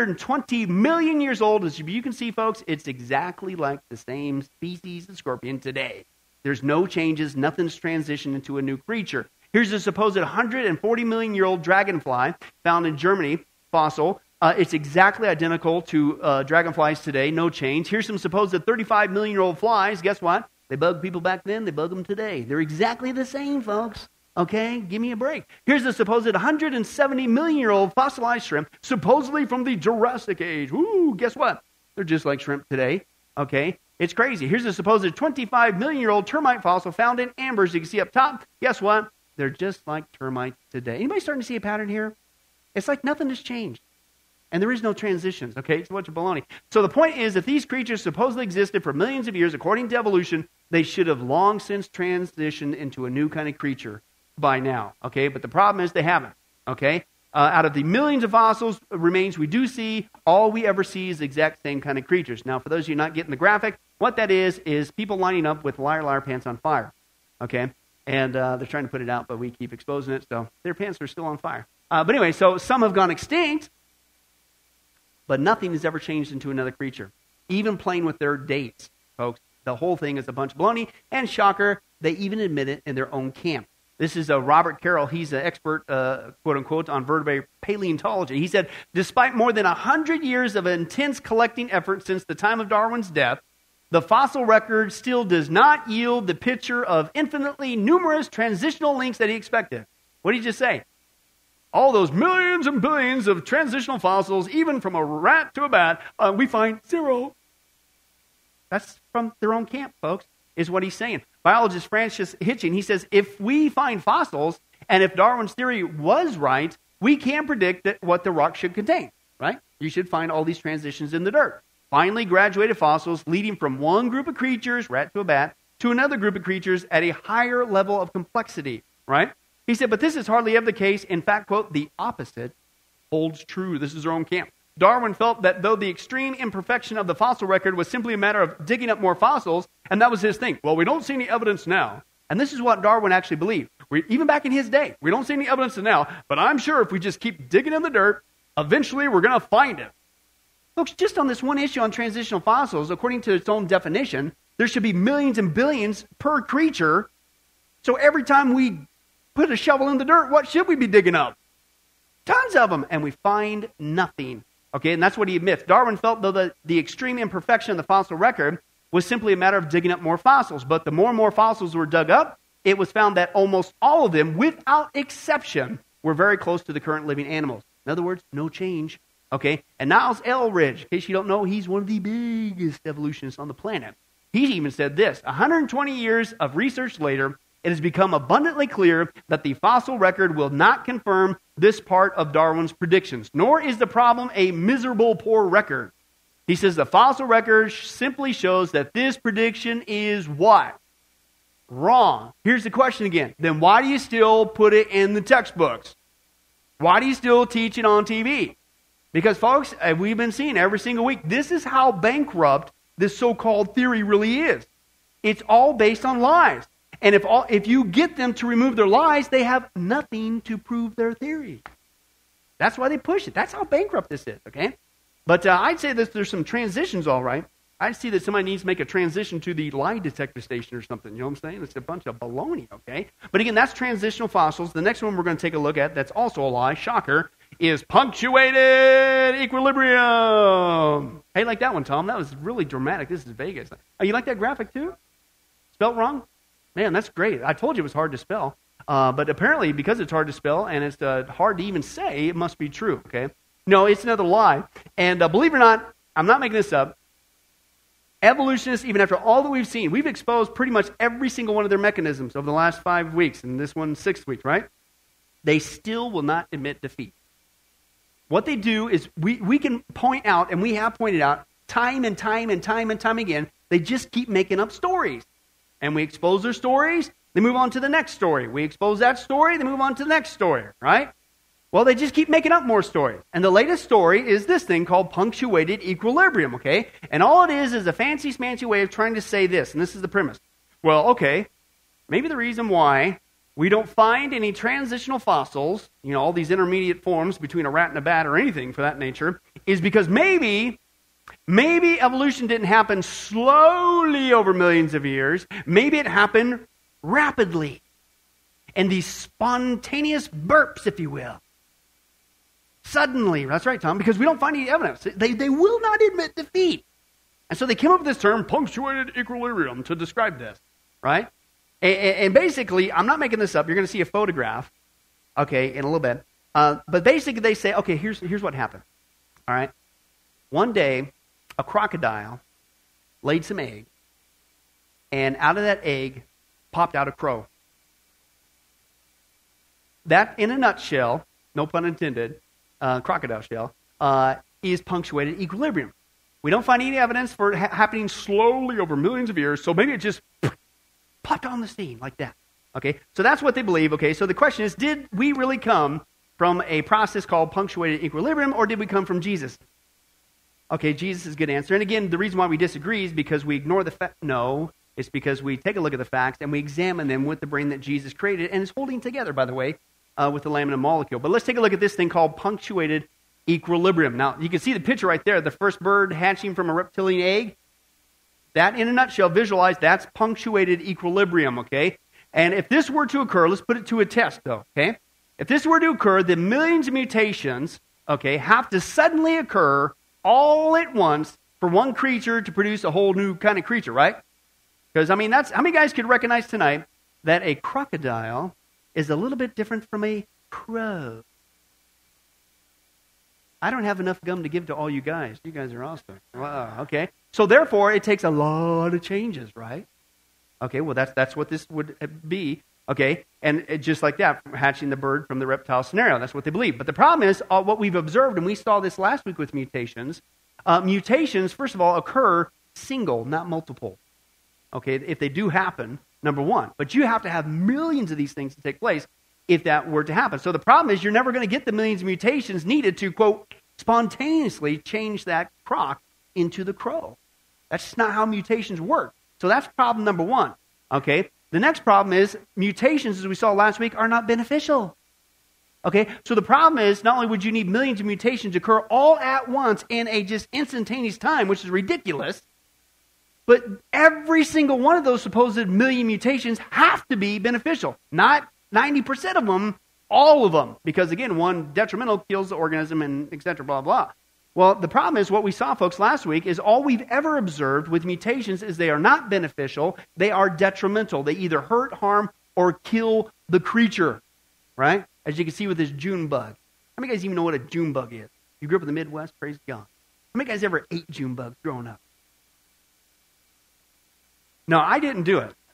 320 million years old. As you can see, folks, it's exactly like the same species of scorpion today. There's no changes. Nothing's transitioned into a new creature. Here's a supposed 140 million year old dragonfly found in Germany, fossil. It's exactly identical to dragonflies today, no change. Here's some supposed 35 million year old flies. Guess what? They bugged people back then, they bug them today. They're exactly the same, folks. Okay, give me a break. Here's the supposed 170 million year old fossilized shrimp, supposedly from the Jurassic Age. Woo, guess what? They're just like shrimp today. Okay, it's crazy. Here's a supposed 25 million year old termite fossil found in ambers. You can see up top. Guess what? They're just like termites today. Anybody starting to see a pattern here? It's like nothing has changed. And there is no transitions, okay? It's a bunch of baloney. So the point is, if these creatures supposedly existed for millions of years, according to evolution, they should have long since transitioned into a new kind of creature by now, okay? But the problem is they haven't, okay? Out of the millions of fossils remains we do see, all we ever see is the exact same kind of creatures. Now, for those of you not getting the graphic, what that is people lining up with liar pants on fire, okay? And they're trying to put it out, but we keep exposing it, so their pants are still on fire. But anyway, so some have gone extinct, but nothing has ever changed into another creature. even playing with their dates, folks. The whole thing is a bunch of baloney, and shocker, they even admit it in their own camp. This is Robert Carroll. He's an expert, quote unquote, on vertebrate paleontology. He said, despite more than 100 years of intense collecting effort since the time of Darwin's death, the fossil record still does not yield the picture of infinitely numerous transitional links that he expected. What did he just say? All those millions and billions of transitional fossils, even from a rat to a bat, we find 0. That's from their own camp, folks, is what he's saying. Biologist Francis Hitching, he says, if we find fossils, and if Darwin's theory was right, we can predict what the rock should contain, right? You should find all these transitions in the dirt. Finally graduated fossils leading from one group of creatures, rat to a bat, to another group of creatures at a higher level of complexity, right? He said, but this is hardly ever the case. In fact, quote, the opposite holds true. This is their own camp. Darwin felt that though the extreme imperfection of the fossil record was simply a matter of digging up more fossils, and that was his thing. Well, we don't see any evidence now. And this is what Darwin actually believed. Even back in his day, we don't see any evidence now, but I'm sure if we just keep digging in the dirt, eventually we're going to find it. Folks, just on this one issue on transitional fossils, according to its own definition, there should be millions and billions per creature. So every time we put a shovel in the dirt, what should we be digging up? Tons of them, and we find nothing. Okay, and that's what he admits. Darwin felt, though, the extreme imperfection of the fossil record was simply a matter of digging up more fossils. But the more and more fossils were dug up, it was found that almost all of them, without exception, were very close to the current living animals. In other words, no change. Okay, and Niles Eldredge, in case you don't know, he's one of the biggest evolutionists on the planet. He even said this, 120 years of research later, it has become abundantly clear that the fossil record will not confirm this part of Darwin's predictions, nor is the problem a miserable poor record. He says the fossil record simply shows that this prediction is what? Wrong. Here's the question again. Then why do you still put it in the textbooks? Why do you still teach it on TV? Because, folks, we've been seeing every single week, this is how bankrupt this so-called theory really is. It's all based on lies. And if you get them to remove their lies, they have nothing to prove their theory. That's why they push it. That's how bankrupt this is, okay? But I'd say that there's some transitions, all right. I'd see that somebody needs to make a transition to the lie detector station or something. You know what I'm saying? It's a bunch of baloney, okay? But again, that's transitional fossils. The next one we're going to take a look at, that's also a lie, shocker, is punctuated equilibrium. Hey, you like that one, Tom? That was really dramatic. This is Vegas. Oh, you like that graphic too? Spelled wrong? Man, that's great. I told you it was hard to spell. But apparently, because it's hard to spell and it's hard to even say, it must be true, okay? No, it's another lie. And believe it or not, I'm not making this up. Evolutionists, even after all that we've seen, we've exposed pretty much every single one of their mechanisms over the last 5 weeks, and this one 6 weeks, right? They still will not admit defeat. What they do is we can point out, and we have pointed out, time and time and time and time again, they just keep making up stories. And we expose their stories, they move on to the next story. We expose that story, they move on to the next story, right? Well, they just keep making up more stories. And the latest story is this thing called punctuated equilibrium, okay? And all it is a fancy-smancy way of trying to say this, and this is the premise. Well, okay, maybe the reason why we don't find any transitional fossils, you know, all these intermediate forms between a rat and a bat or anything for that nature, is because maybe evolution didn't happen slowly over millions of years. Maybe it happened rapidly. And these spontaneous burps, if you will. Suddenly, that's right, Tom, because we don't find any evidence. They will not admit defeat. And so they came up with this term, punctuated equilibrium, to describe this, right? And basically, I'm not making this up. You're going to see a photograph, okay, in a little bit. But basically, they say, okay, here's what happened, all right? One day, a crocodile laid some eggs, and out of that egg popped out a crow. That, in a nutshell, no pun intended, crocodile shell, is punctuated equilibrium. We don't find any evidence for it happening slowly over millions of years, so maybe it just popped on the scene like that. Okay, so that's what they believe. Okay, so the question is, did we really come from a process called punctuated equilibrium, or did we come from Jesus? Okay, Jesus is a good answer. And again, the reason why we disagree is because we ignore the fact. No, it's because we take a look at the facts and we examine them with the brain that Jesus created and is holding together, by the way, with the lamina molecule. But let's take a look at this thing called punctuated equilibrium. Now, you can see the picture right there, the first bird hatching from a reptilian egg. That, in a nutshell, visualize, that's punctuated equilibrium, okay? And if this were to occur, let's put it to a test, though, okay? If this were to occur, the millions of mutations, okay, have to suddenly occur all at once for one creature to produce a whole new kind of creature, right? Because, I mean, that's, how many guys could recognize tonight that a crocodile is a little bit different from a crow? I don't have enough gum to give to all you guys. You guys are awesome. Wow, okay. So therefore, it takes a lot of changes, right? Okay, well, that's what this would be, okay? And just like that, hatching the bird from the reptile scenario, that's what they believe. But the problem is, what we've observed, and we saw this last week with mutations, mutations, first of all, occur single, not multiple. Okay, if they do happen, number one. But you have to have millions of these things to take place if that were to happen. So the problem is you're never going to get the millions of mutations needed to, quote, spontaneously change that croc into the crow. That's just not how mutations work. So that's problem number one. Okay, the next problem is mutations, as we saw last week, are not beneficial. Okay, so the problem is not only would you need millions of mutations occur all at once in a just instantaneous time, which is ridiculous, but every single one of those supposed million mutations have to be beneficial. Not 90% of them, all of them. Because again, one detrimental kills the organism and et cetera, blah, blah. Well, the problem is what we saw, folks, last week is all we've ever observed with mutations is they are not beneficial. They are detrimental. They either hurt, harm, or kill the creature. Right? As you can see with this June bug. How many guys even know what a June bug is? You grew up in the Midwest? Praise God. How many guys ever ate June bugs growing up? No, I didn't do it.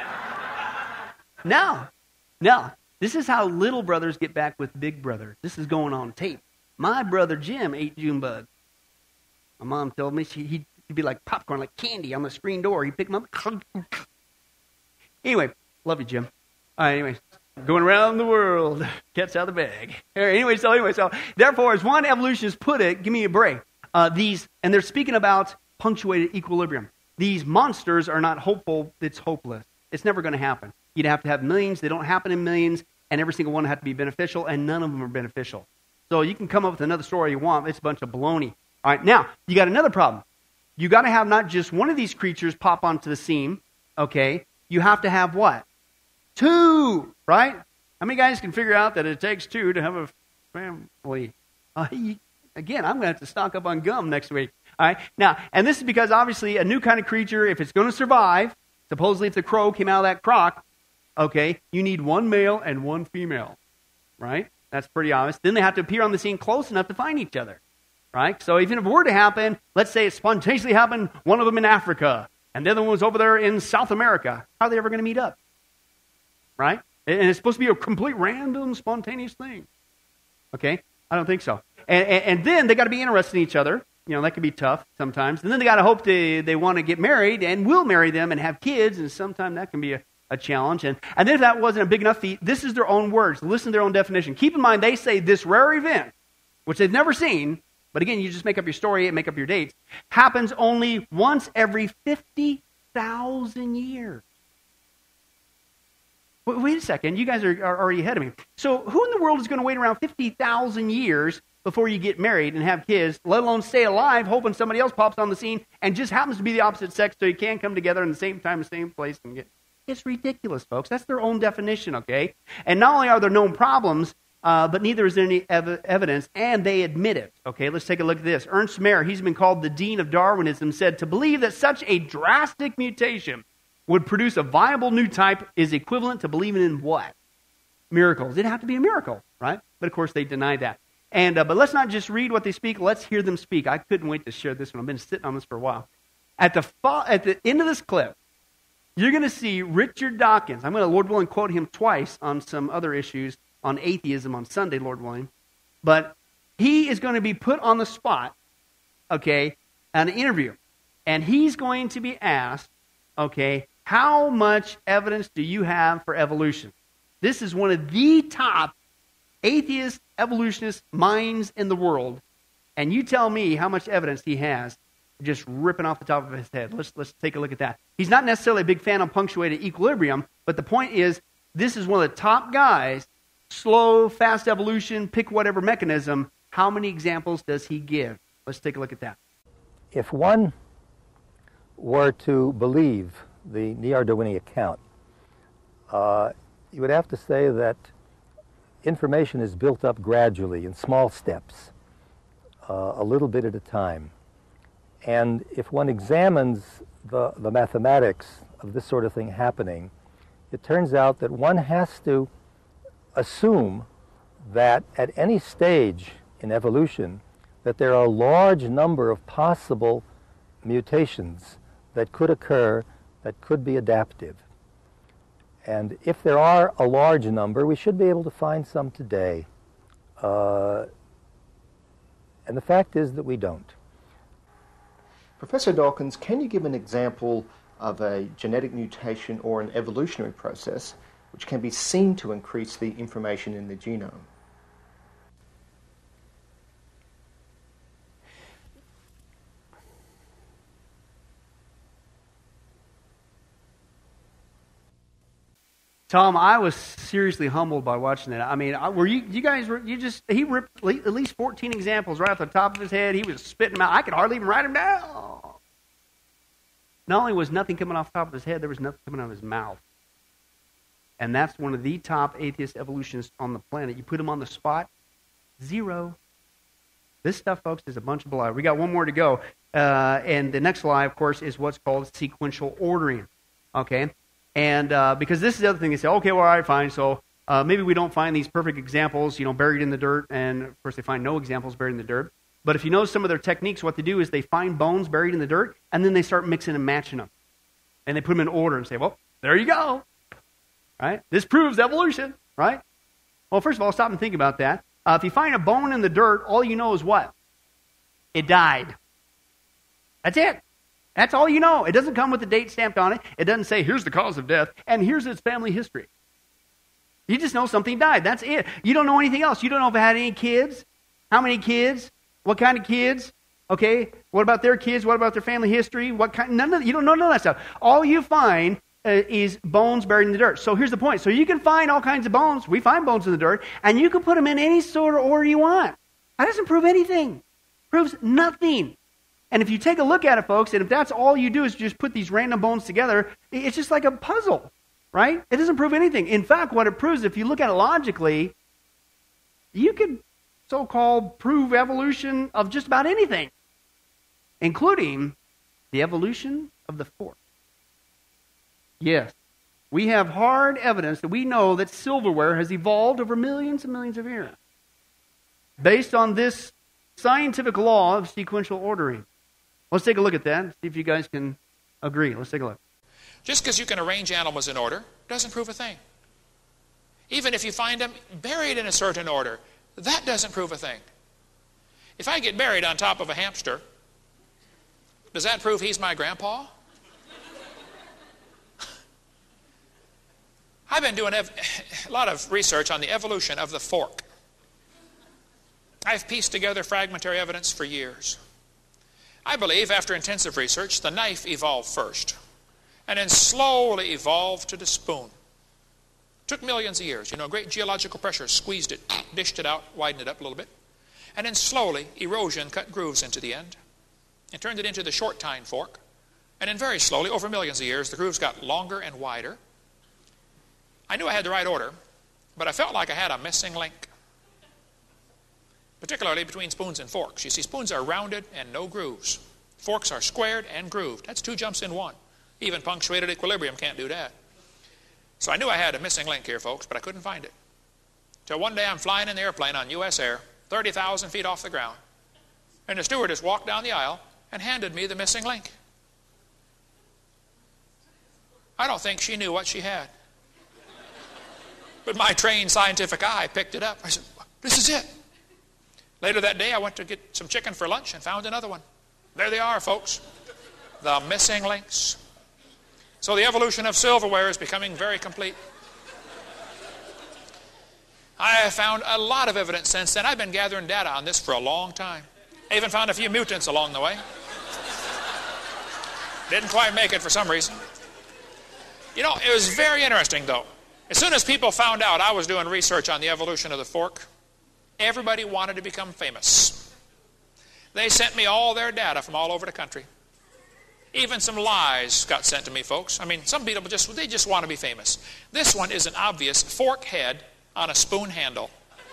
No. This is how little brothers get back with big brothers. This is going on tape. My brother Jim ate June bugs. My mom told me he'd be like popcorn, like candy on the screen door. He'd pick them up. Anyway, love you, Jim. All right, anyway, going around the world, cat's out of the bag. Anyway, so therefore, as one evolutionist put it, give me a break. And they're speaking about punctuated equilibrium. These monsters are not hopeful, it's hopeless. It's never going to happen. You'd have to have millions, they don't happen in millions, and every single one had to be beneficial, and none of them are beneficial. So you can come up with another story you want, it's a bunch of baloney. All right, now, you got another problem. You got to have not just one of these creatures pop onto the scene, okay? You have to have what? Two, right? How many guys can figure out that it takes two to have a family? Again, I'm going to have to stock up on gum next week. All right, now, and this is because obviously a new kind of creature, if it's going to survive, supposedly if the crow came out of that croc, okay, you need one male and one female, right? That's pretty obvious. Then they have to appear on the scene close enough to find each other, right? So even if it were to happen, let's say it spontaneously happened, one of them in Africa, and the other one was over there in South America, how are they ever going to meet up, right? And it's supposed to be a complete random, spontaneous thing, okay? I don't think so. And then they got to be interested in each other. You know, that can be tough sometimes. And then they got to hope they want to get married and will marry them and have kids. And sometimes that can be a challenge. And then if that wasn't a big enough feat, this is their own words. Listen to their own definition. Keep in mind, they say this rare event, which they've never seen, but again, you just make up your story and make up your dates, happens only once every 50,000 years. Wait a second. You guys are already ahead of me. So who in the world is going to wait around 50,000 years before you get married and have kids, let alone stay alive, hoping somebody else pops on the scene and just happens to be the opposite sex so you can come together in the same time, the same place. It's ridiculous, folks. That's their own definition, okay? And not only are there known problems, but neither is there any evidence, and they admit it. Okay, let's take a look at this. Ernst Mayr, he's been called the dean of Darwinism, said, to believe that such a drastic mutation would produce a viable new type is equivalent to believing in what? Miracles. It'd have to be a miracle, right? But of course, they deny that. And but let's not just read what they speak. Let's hear them speak. I couldn't wait to share this one. I've been sitting on this for a while. At the end of this clip, you're going to see Richard Dawkins. I'm going to, Lord willing, quote him twice on some other issues on atheism on Sunday, Lord willing. But he is going to be put on the spot, okay, an interview. And he's going to be asked, okay, how much evidence do you have for evolution? This is one of the top atheist evolutionist minds in the world. And you tell me how much evidence he has just ripping off the top of his head. Let's take a look at that. He's not necessarily a big fan of punctuated equilibrium, but the point is, this is one of the top guys, slow, fast evolution, pick whatever mechanism, How many examples does he give? Let's take a look at that.
If one were to believe the Niardwini account, you would have to say that information is built up gradually in small steps, a little bit at a time. And if one examines the mathematics of this sort of thing happening, it turns out that one has to assume that at any stage in evolution that there are a large number of possible mutations that could occur that could be adaptive. And if there are a large number, we should be able to find some today. And the fact is that we don't.
Professor Dawkins, can you give an example of a genetic mutation or an evolutionary process which can be seen to increase the information in the genome?
Tom, I was seriously humbled by watching that. I mean, he ripped at least 14 examples right off the top of his head. He was spitting them out. I could hardly even write them down. Not only was nothing coming off the top of his head, there was nothing coming out of his mouth. And that's one of the top atheist evolutionists on the planet. You put him on the spot, zero. This stuff, folks, is a bunch of blah. We got one more to go. And the next slide, of course, is what's called sequential ordering. Okay? And because this is the other thing, they say, okay, well, all right, fine. So maybe we don't find these perfect examples, buried in the dirt. And, of course, they find no examples buried in the dirt. But if you know some of their techniques, what they do is they find bones buried in the dirt, and then they start mixing and matching them. And they put them in order and say, well, there you go. Right? This proves evolution, right? Well, first of all, stop and think about that. If you find a bone in the dirt, all you know is what? It died. That's it. That's all you know. It doesn't come with a date stamped on it. It doesn't say, here's the cause of death, and here's its family history. You just know something died. That's it. You don't know anything else. You don't know if it had any kids, how many kids, what kind of kids, okay? What about their kids? What about their family history? You don't know none of that stuff. All you find is bones buried in the dirt. So here's the point. So you can find all kinds of bones. We find bones in the dirt, and you can put them in any sort of order you want. That doesn't prove anything. It proves nothing. And if you take a look at it, folks, and if that's all you do is just put these random bones together, it's just like a puzzle, right? It doesn't prove anything. In fact, what it proves, if you look at it logically, you could so-called prove evolution of just about anything, including the evolution of the fork. Yes, we have hard evidence that we know that silverware has evolved over millions and millions of years based on this scientific law of sequential ordering. Let's take a look at that and see if you guys can agree. Let's take a look.
Just because you can arrange animals in order doesn't prove a thing. Even if you find them buried in a certain order, that doesn't prove a thing. If I get buried on top of a hamster, does that prove he's my grandpa? I've been doing a lot of research on the evolution of the fork. I've pieced together fragmentary evidence for years. I believe, after intensive research, the knife evolved first, and then slowly evolved to the spoon. Took millions of years. Great geological pressure squeezed it, dished it out, widened it up a little bit, and then slowly erosion cut grooves into the end and turned it into the short tine fork. And then very slowly, over millions of years, the grooves got longer and wider. I knew I had the right order, but I felt like I had a missing link, particularly between spoons and forks. You see, spoons are rounded and no grooves. Forks are squared and grooved. That's two jumps in one. Even punctuated equilibrium can't do that. So I knew I had a missing link here, folks, but I couldn't find it. Till one day I'm flying in the airplane on U.S. Air, 30,000 feet off the ground, and the stewardess walked down the aisle and handed me the missing link. I don't think she knew what she had. But my trained scientific eye picked it up. I said, this is it. Later that day, I went to get some chicken for lunch and found another one. There they are, folks. The missing links. So the evolution of silverware is becoming very complete. I have found a lot of evidence since then. I've been gathering data on this for a long time. I even found a few mutants along the way. Didn't quite make it for some reason. It was very interesting, though. As soon as people found out I was doing research on the evolution of the fork, Everybody wanted to become famous. They sent me all their data from all over the country. Even some lies got sent to me, folks. I mean, some people just want to be famous. This one is an obvious fork head on a spoon handle.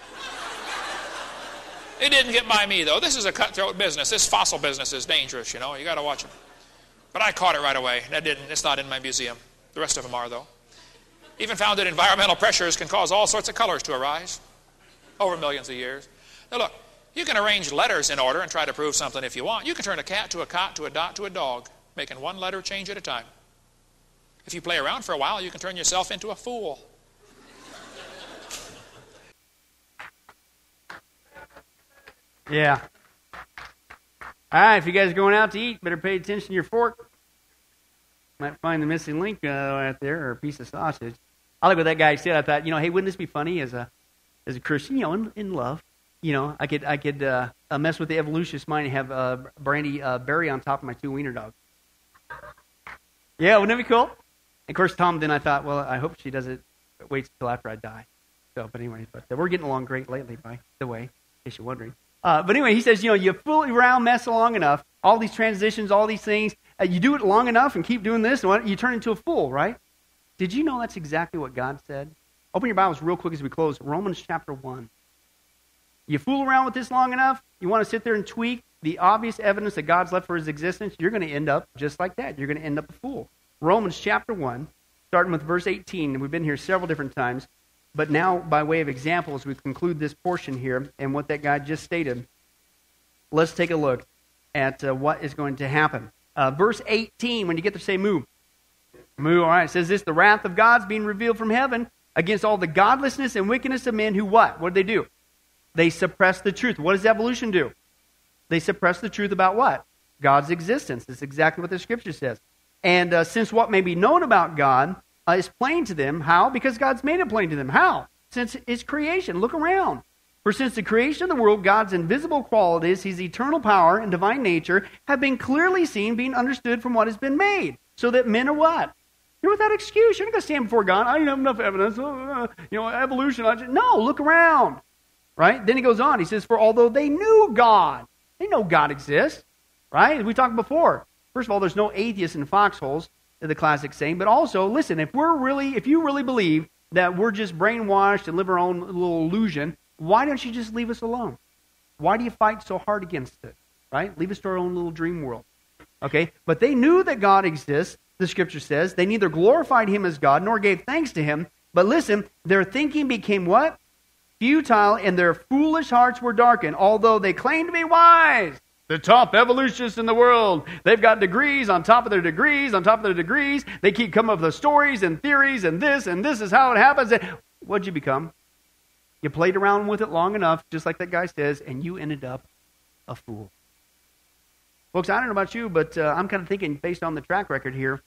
It didn't get by me, though. This is a cutthroat business. This fossil business is dangerous, you know. You got to watch it. But I caught it right away. It's not in my museum. The rest of them are, though. Even found that environmental pressures can cause all sorts of colors to arise over millions of years. Now, look, you can arrange letters in order and try to prove something if you want. You can turn a cat to a cot to a dot to a dog, making one letter change at a time. If you play around for a while, you can turn yourself into a fool.
Yeah. All right, if you guys are going out to eat, better pay attention to your fork. Might find the missing link out there, or a piece of sausage. I like what that guy said. I thought, hey, wouldn't this be funny as a Christian, in love? I could mess with the evolutionist mind and have Brandy berry on top of my 2 wiener dogs. Yeah, wouldn't that be cool? And of course, Tom, then I thought, well, I hope she doesn't wait until after I die. So, but anyway, we're getting along great lately, by the way, in case you're wondering. But anyway, he says, you fool around, mess long enough, all these transitions, all these things, you do it long enough and keep doing this, and you turn into a fool, right? Did you know that's exactly what God said? Open your Bibles real quick as we close. Romans chapter 1. You fool around with this long enough, you want to sit there and tweak the obvious evidence that God's left for his existence, you're going to end up just like that. You're going to end up a fool. Romans chapter 1, starting with verse 18, and we've been here several different times, but now by way of example, as we conclude this portion here and what that guy just stated, let's take a look at what is going to happen. Verse 18, when you get there, say moo. Moo, all right, it says this, the wrath of God's being revealed from heaven against all the godlessness and wickedness of men who what? What did they do? They suppress the truth. What does evolution do? They suppress the truth about what? God's existence. That's exactly what the scripture says. And since what may be known about God is plain to them, how? Because God's made it plain to them. How? Since it's creation. Look around. For since the creation of the world, God's invisible qualities, his eternal power and divine nature, have been clearly seen, being understood from what has been made. So that men are what? You're without excuse. You're not going to stand before God. I don't have enough evidence. Evolution. No, look around. Right? Then he goes on. He says, for although they knew God, they know God exists. Right? As we talked before. First of all, there's no atheists in foxholes, the classic saying. But also, listen, if you really believe that we're just brainwashed and live our own little illusion, why don't you just leave us alone? Why do you fight so hard against it? Right? Leave us to our own little dream world. Okay? But they knew that God exists, the scripture says. They neither glorified him as God nor gave thanks to him. But listen, their thinking became what? Futile, and their foolish hearts were darkened, although they claimed to be wise. The top evolutionists in the world. They've got degrees on top of their degrees on top of their degrees. They keep coming up with the stories and theories and this is how it happens. What'd you become? You played around with it long enough, just like that guy says, and you ended up a fool. Folks, I don't know about you, but I'm kind of thinking, based on the track record here,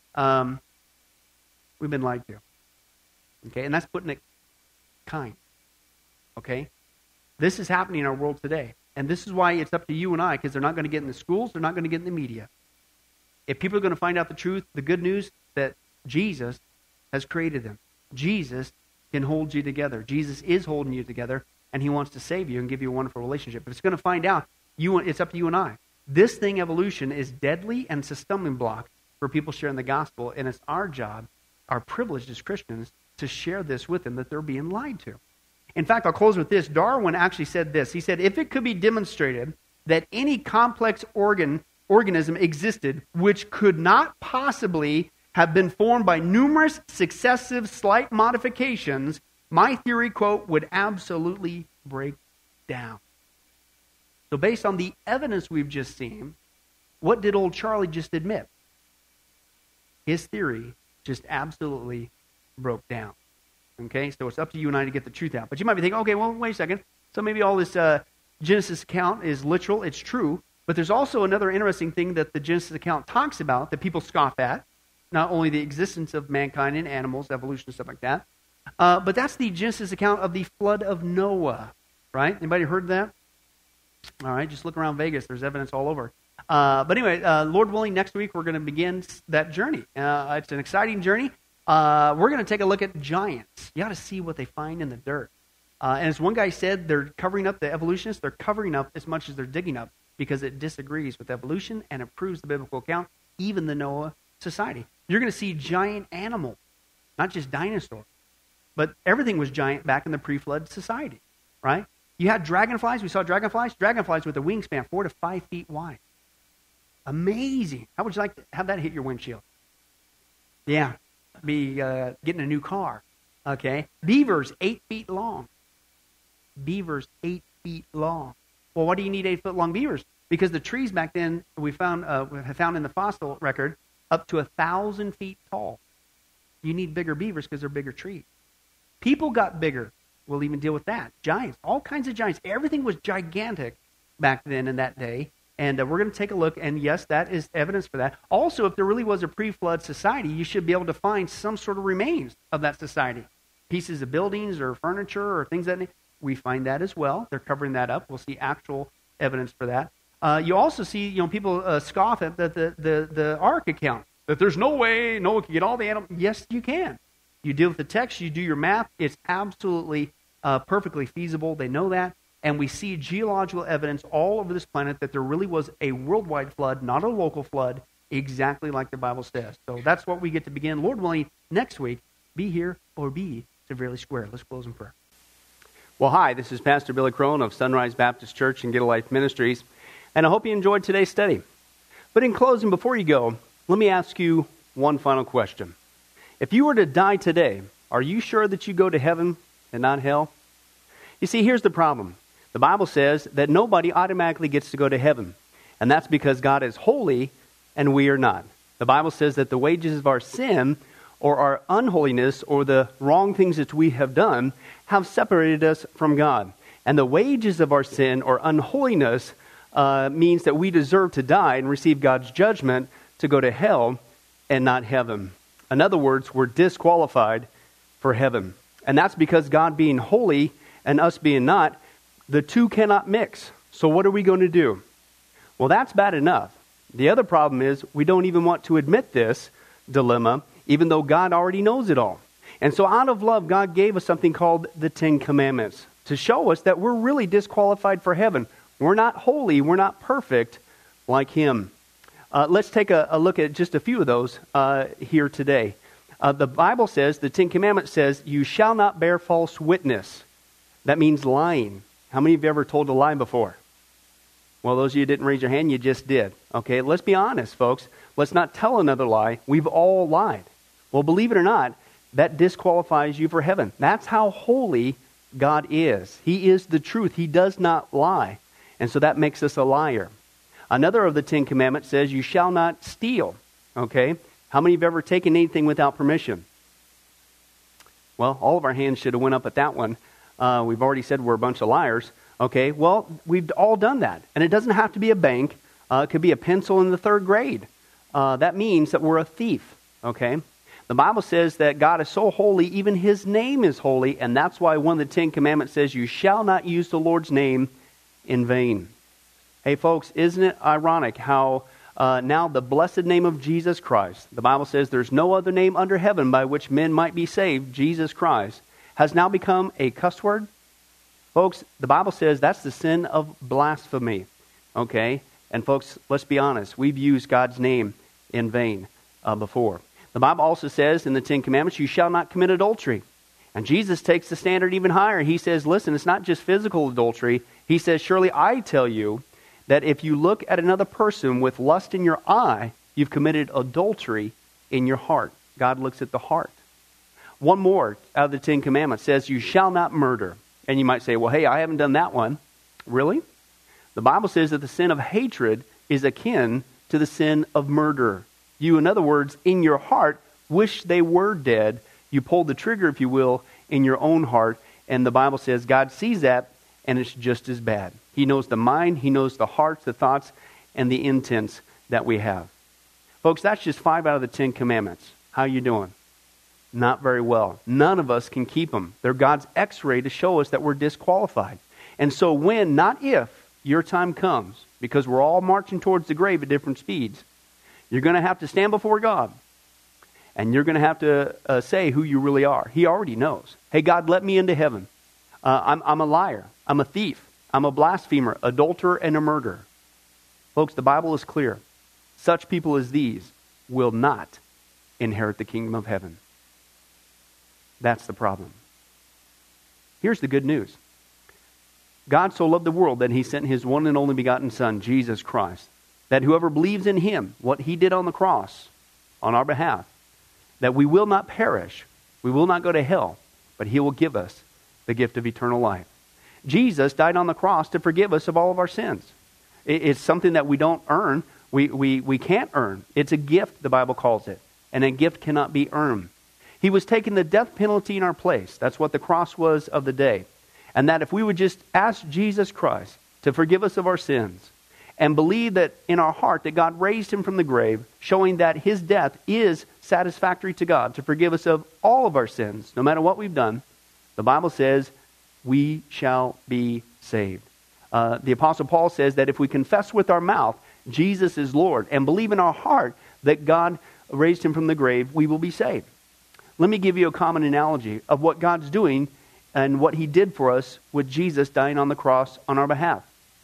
we've been lied to. Okay, and that's putting it kind. Okay? This is happening in our world today. And this is why it's up to you and I, because they're not going to get in the schools, they're not going to get in the media. If people are going to find out the truth, the good news, that Jesus has created them. Jesus can hold you together. Jesus is holding you together, and he wants to save you and give you a wonderful relationship. But it's going to find out, it's up to you and I. This thing, evolution, is deadly and it's a stumbling block for people sharing the gospel, and it's our job, our privilege as Christians, to share this with them, that they're being lied to. In fact, I'll close with this. Darwin actually said this. He said, if it could be demonstrated that any complex organism existed which could not possibly have been formed by numerous successive slight modifications, my theory, quote, would absolutely break down. So based on the evidence we've just seen, what did old Charlie just admit? His theory just absolutely broke down. Okay, so it's up to you and I to get the truth out. But you might be thinking, okay, well, wait a second. So maybe all this Genesis account is literal. It's true. But there's also another interesting thing that the Genesis account talks about that people scoff at. Not only the existence of mankind and animals, evolution, stuff like that. But that's the Genesis account of the flood of Noah. Right? Anybody heard that? All right, just look around Vegas. There's evidence all over. But anyway, Lord willing, next week we're going to begin that journey. It's an exciting journey. We're going to take a look at giants. You ought to see what they find in the dirt. And as one guy said, they're covering up, the evolutionists, they're covering up as much as they're digging up because it disagrees with evolution and it proves the biblical account, even the Noah society. You're going to see giant animals, not just dinosaurs, but everything was giant back in the pre-flood society, right? You had dragonflies. We saw dragonflies with a wingspan 4 to 5 feet wide. Amazing. How would you like to have that hit your windshield? Yeah, be getting a new car. Okay. Beavers, 8 feet long. Beavers, 8 feet long. Well, why do you need 8 foot long beavers? Because the trees back then we have found in the fossil record up to 1,000 feet tall. You need bigger beavers because they're bigger trees. People got bigger. We'll even deal with that. Giants, all kinds of giants. Everything was gigantic back then in that day. And we're going to take a look, and yes, that is evidence for that. Also, if there really was a pre-flood society, you should be able to find some sort of remains of that society. Pieces of buildings or furniture or things that we find that as well. They're covering that up. We'll see actual evidence for that. You also see, people scoff at the Ark account. That there's no way Noah can get all the animals. Yes, you can. You deal with the text, you do your math. It's absolutely perfectly feasible. They know that. And we see geological evidence all over this planet that there really was a worldwide flood, not a local flood, exactly like the Bible says. So that's what we get to begin, Lord willing, next week. Be here or be severely square. Let's close in prayer. Well, hi, this is Pastor Billy Crone of Sunrise Baptist Church and Get a Life Ministries, and I hope you enjoyed today's study. But in closing, before you go, let me ask you one final question. If you were to die today, are you sure that you go to heaven and not hell? You see, here's the problem. The Bible says that nobody automatically gets to go to heaven, and that's because God is holy and we are not. The Bible says that the wages of our sin or our unholiness or the wrong things that we have done have separated us from God. And the wages of our sin or unholiness means that we deserve to die and receive God's judgment to go to hell and not heaven. In other words, we're disqualified for heaven. And that's because God being holy and us being not, the two cannot mix. So what are we going to do? Well, that's bad enough. The other problem is we don't even want to admit this dilemma, even though God already knows it all. And so out of love, God gave us something called the Ten Commandments to show us that we're really disqualified for heaven. We're not holy. We're not perfect like Him. Let's take a look at just a few of those here today. The Bible says, the Ten Commandments says, you shall not bear false witness. That means lying. How many of you ever told a lie before? Well, those of you who didn't raise your hand, you just did. Okay, let's be honest, folks. Let's not tell another lie. We've all lied. Well, believe it or not, that disqualifies you for heaven. That's how holy God is. He is the truth. He does not lie. And so that makes us a liar. Another of the Ten Commandments says, you shall not steal. Okay? How many have ever taken anything without permission? Well, all of our hands should have went up at that one. We've already said we're a bunch of liars. Okay, well, we've all done that. And it doesn't have to be a bank. It could be a pencil in the 3rd grade. That means that we're a thief. Okay? The Bible says that God is so holy, even His name is holy. And that's why one of the Ten Commandments says, you shall not use the Lord's name in vain. Hey, folks, isn't it ironic how now the blessed name of Jesus Christ, the Bible says there's no other name under heaven by which men might be saved, Jesus Christ, has now become a cuss word? Folks, the Bible says that's the sin of blasphemy. Okay? And folks, let's be honest. We've used God's name in vain before. The Bible also says in the Ten Commandments, you shall not commit adultery. And Jesus takes the standard even higher. He says, listen, it's not just physical adultery. He says, surely I tell you that if you look at another person with lust in your eye, you've committed adultery in your heart. God looks at the heart. One more out of the Ten Commandments says, you shall not murder. And you might say, well, hey, I haven't done that one. Really? The Bible says that the sin of hatred is akin to the sin of murder. You, in other words, in your heart, wish they were dead. You pulled the trigger, if you will, in your own heart. And the Bible says God sees that, and it's just as bad. He knows the mind, He knows the hearts, the thoughts, and the intents that we have. Folks, that's just 5 out of the 10 commandments. How you doing? Not very well. None of us can keep them. They're God's x-ray to show us that we're disqualified. And so when, not if, your time comes, because we're all marching towards the grave at different speeds, you're going to have to stand before God. And you're going to have to say who you really are. He already knows. Hey, God, let me into heaven. I'm a liar. I'm a thief. I'm a blasphemer, adulterer, and a murderer. Folks, the Bible is clear. Such people as these will not inherit the kingdom of heaven. That's the problem. Here's the good news. God so loved the world that he sent his one and only begotten Son, Jesus Christ, that whoever believes in him, what he did on the cross on our behalf, that we will not perish, we will not go to hell, but he will give us the gift of eternal life. Jesus died on the cross to forgive us of all of our sins. It's something that we don't earn. We can't earn. It's a gift, the Bible calls it. And a gift cannot be earned. He was taking the death penalty in our place. That's what the cross was of the day. And that if we would just ask Jesus Christ to forgive us of our sins and believe that in our heart that God raised him from the grave, showing that his death is satisfactory to God to forgive us of all of our sins, no matter what we've done, the Bible says we shall be saved. The Apostle Paul says that if we confess with our mouth Jesus is Lord and believe in our heart that God raised him from the grave, we will be saved. Let me give you a common analogy of what God's doing and what he did for us with Jesus dying on the cross on our behalf.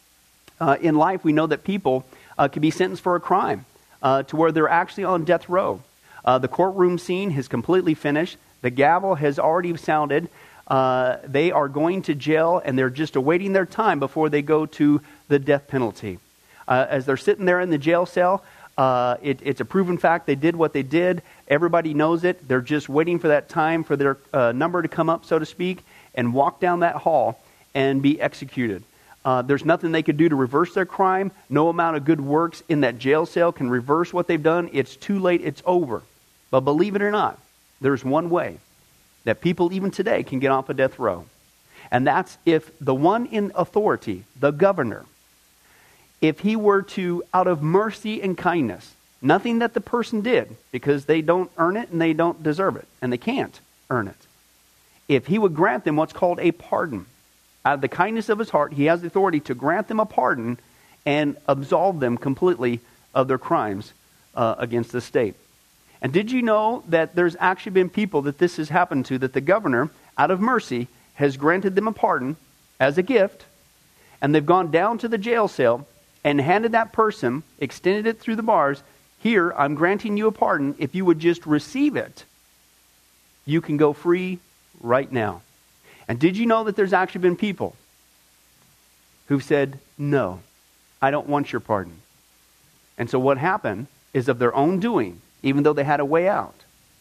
In life, we know that people can be sentenced for a crime to where they're actually on death row. The courtroom scene has completely finished. The gavel has already sounded. They are going to jail, and they're just awaiting their time before they go to the death penalty. As they're sitting there in the jail cell, it's a proven fact they did what they did. Everybody knows it. They're just waiting for that time for their number to come up, so to speak, and walk down that hall and be executed. There's nothing they could do to reverse their crime. No amount of good works in that jail cell can reverse what they've done. It's too late. It's over. But believe it or not, there's one way that people even today can get off a death row. And that's if the one in authority, the governor, if he were to, out of mercy and kindness, nothing that the person did, because they don't earn it and they don't deserve it, and they can't earn it, if he would grant them what's called a pardon, out of the kindness of his heart, he has the authority to grant them a pardon and absolve them completely of their crimes against the state. And did you know that there's actually been people that this has happened to, that the governor, out of mercy, has granted them a pardon as a gift, and they've gone down to the jail cell and handed that person, extended it through the bars, here, I'm granting you a pardon. If you would just receive it, you can go free right now. And did you know that there's actually been people who've said, no, I don't want your pardon. And so what happened is of their own doing, even though they had a way out,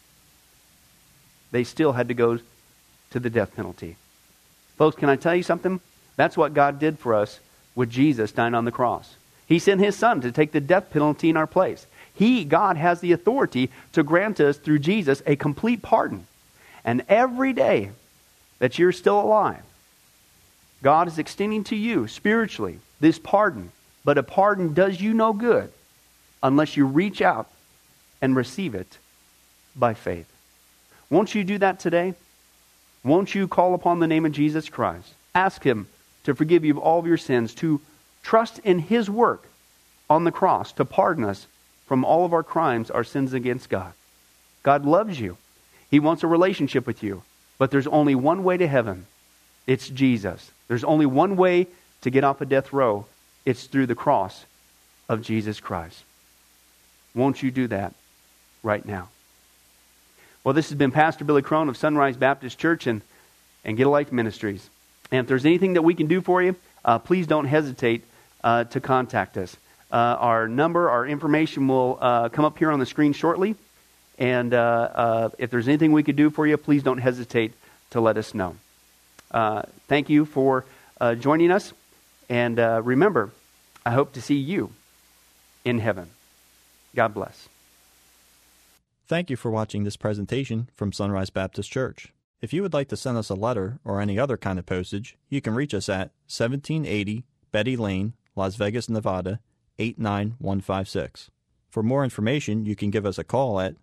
they still had to go to the death penalty. Folks, can I tell you something? That's what God did for us with Jesus dying on the cross. He sent his Son to take the death penalty in our place. God has the authority to grant us through Jesus a complete pardon. And every day that you're still alive, God is extending to you spiritually this pardon. But a pardon does you no good unless you reach out and receive it by faith. Won't you do that today? Won't you call upon the name of Jesus Christ? Ask him to forgive you of all of your sins, to trust in his work on the cross to pardon us from all of our crimes, our sins against God. God loves you. He wants a relationship with you. But there's only one way to heaven. It's Jesus. There's only one way to get off a death row. It's through the cross of Jesus Christ. Won't you do that right now? Well, this has been Pastor Billy Crone of Sunrise Baptist Church and Get a Life Ministries. And if there's anything that we can do for you, please don't hesitate to contact us. Our number, our information will come up here on the screen shortly. And if there's anything we could do for you, please don't hesitate to let us know. Thank you for joining us. And remember, I hope to see you in heaven. God bless.
Thank you for watching this presentation from Sunrise Baptist Church. If you would like to send us a letter or any other kind of postage, you can reach us at 1780 Betty Lane, Las Vegas, Nevada, 89156. For more information, you can give us a call at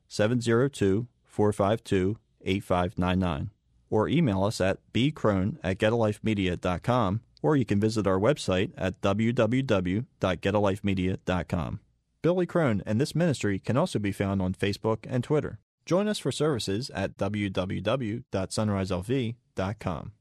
702-452-8599 or email us at bcrone@getalifemedia.com, or you can visit our website at www.getalifemedia.com. Billy Crone and this ministry can also be found on Facebook and Twitter. Join us for services at www.sunriselv.com.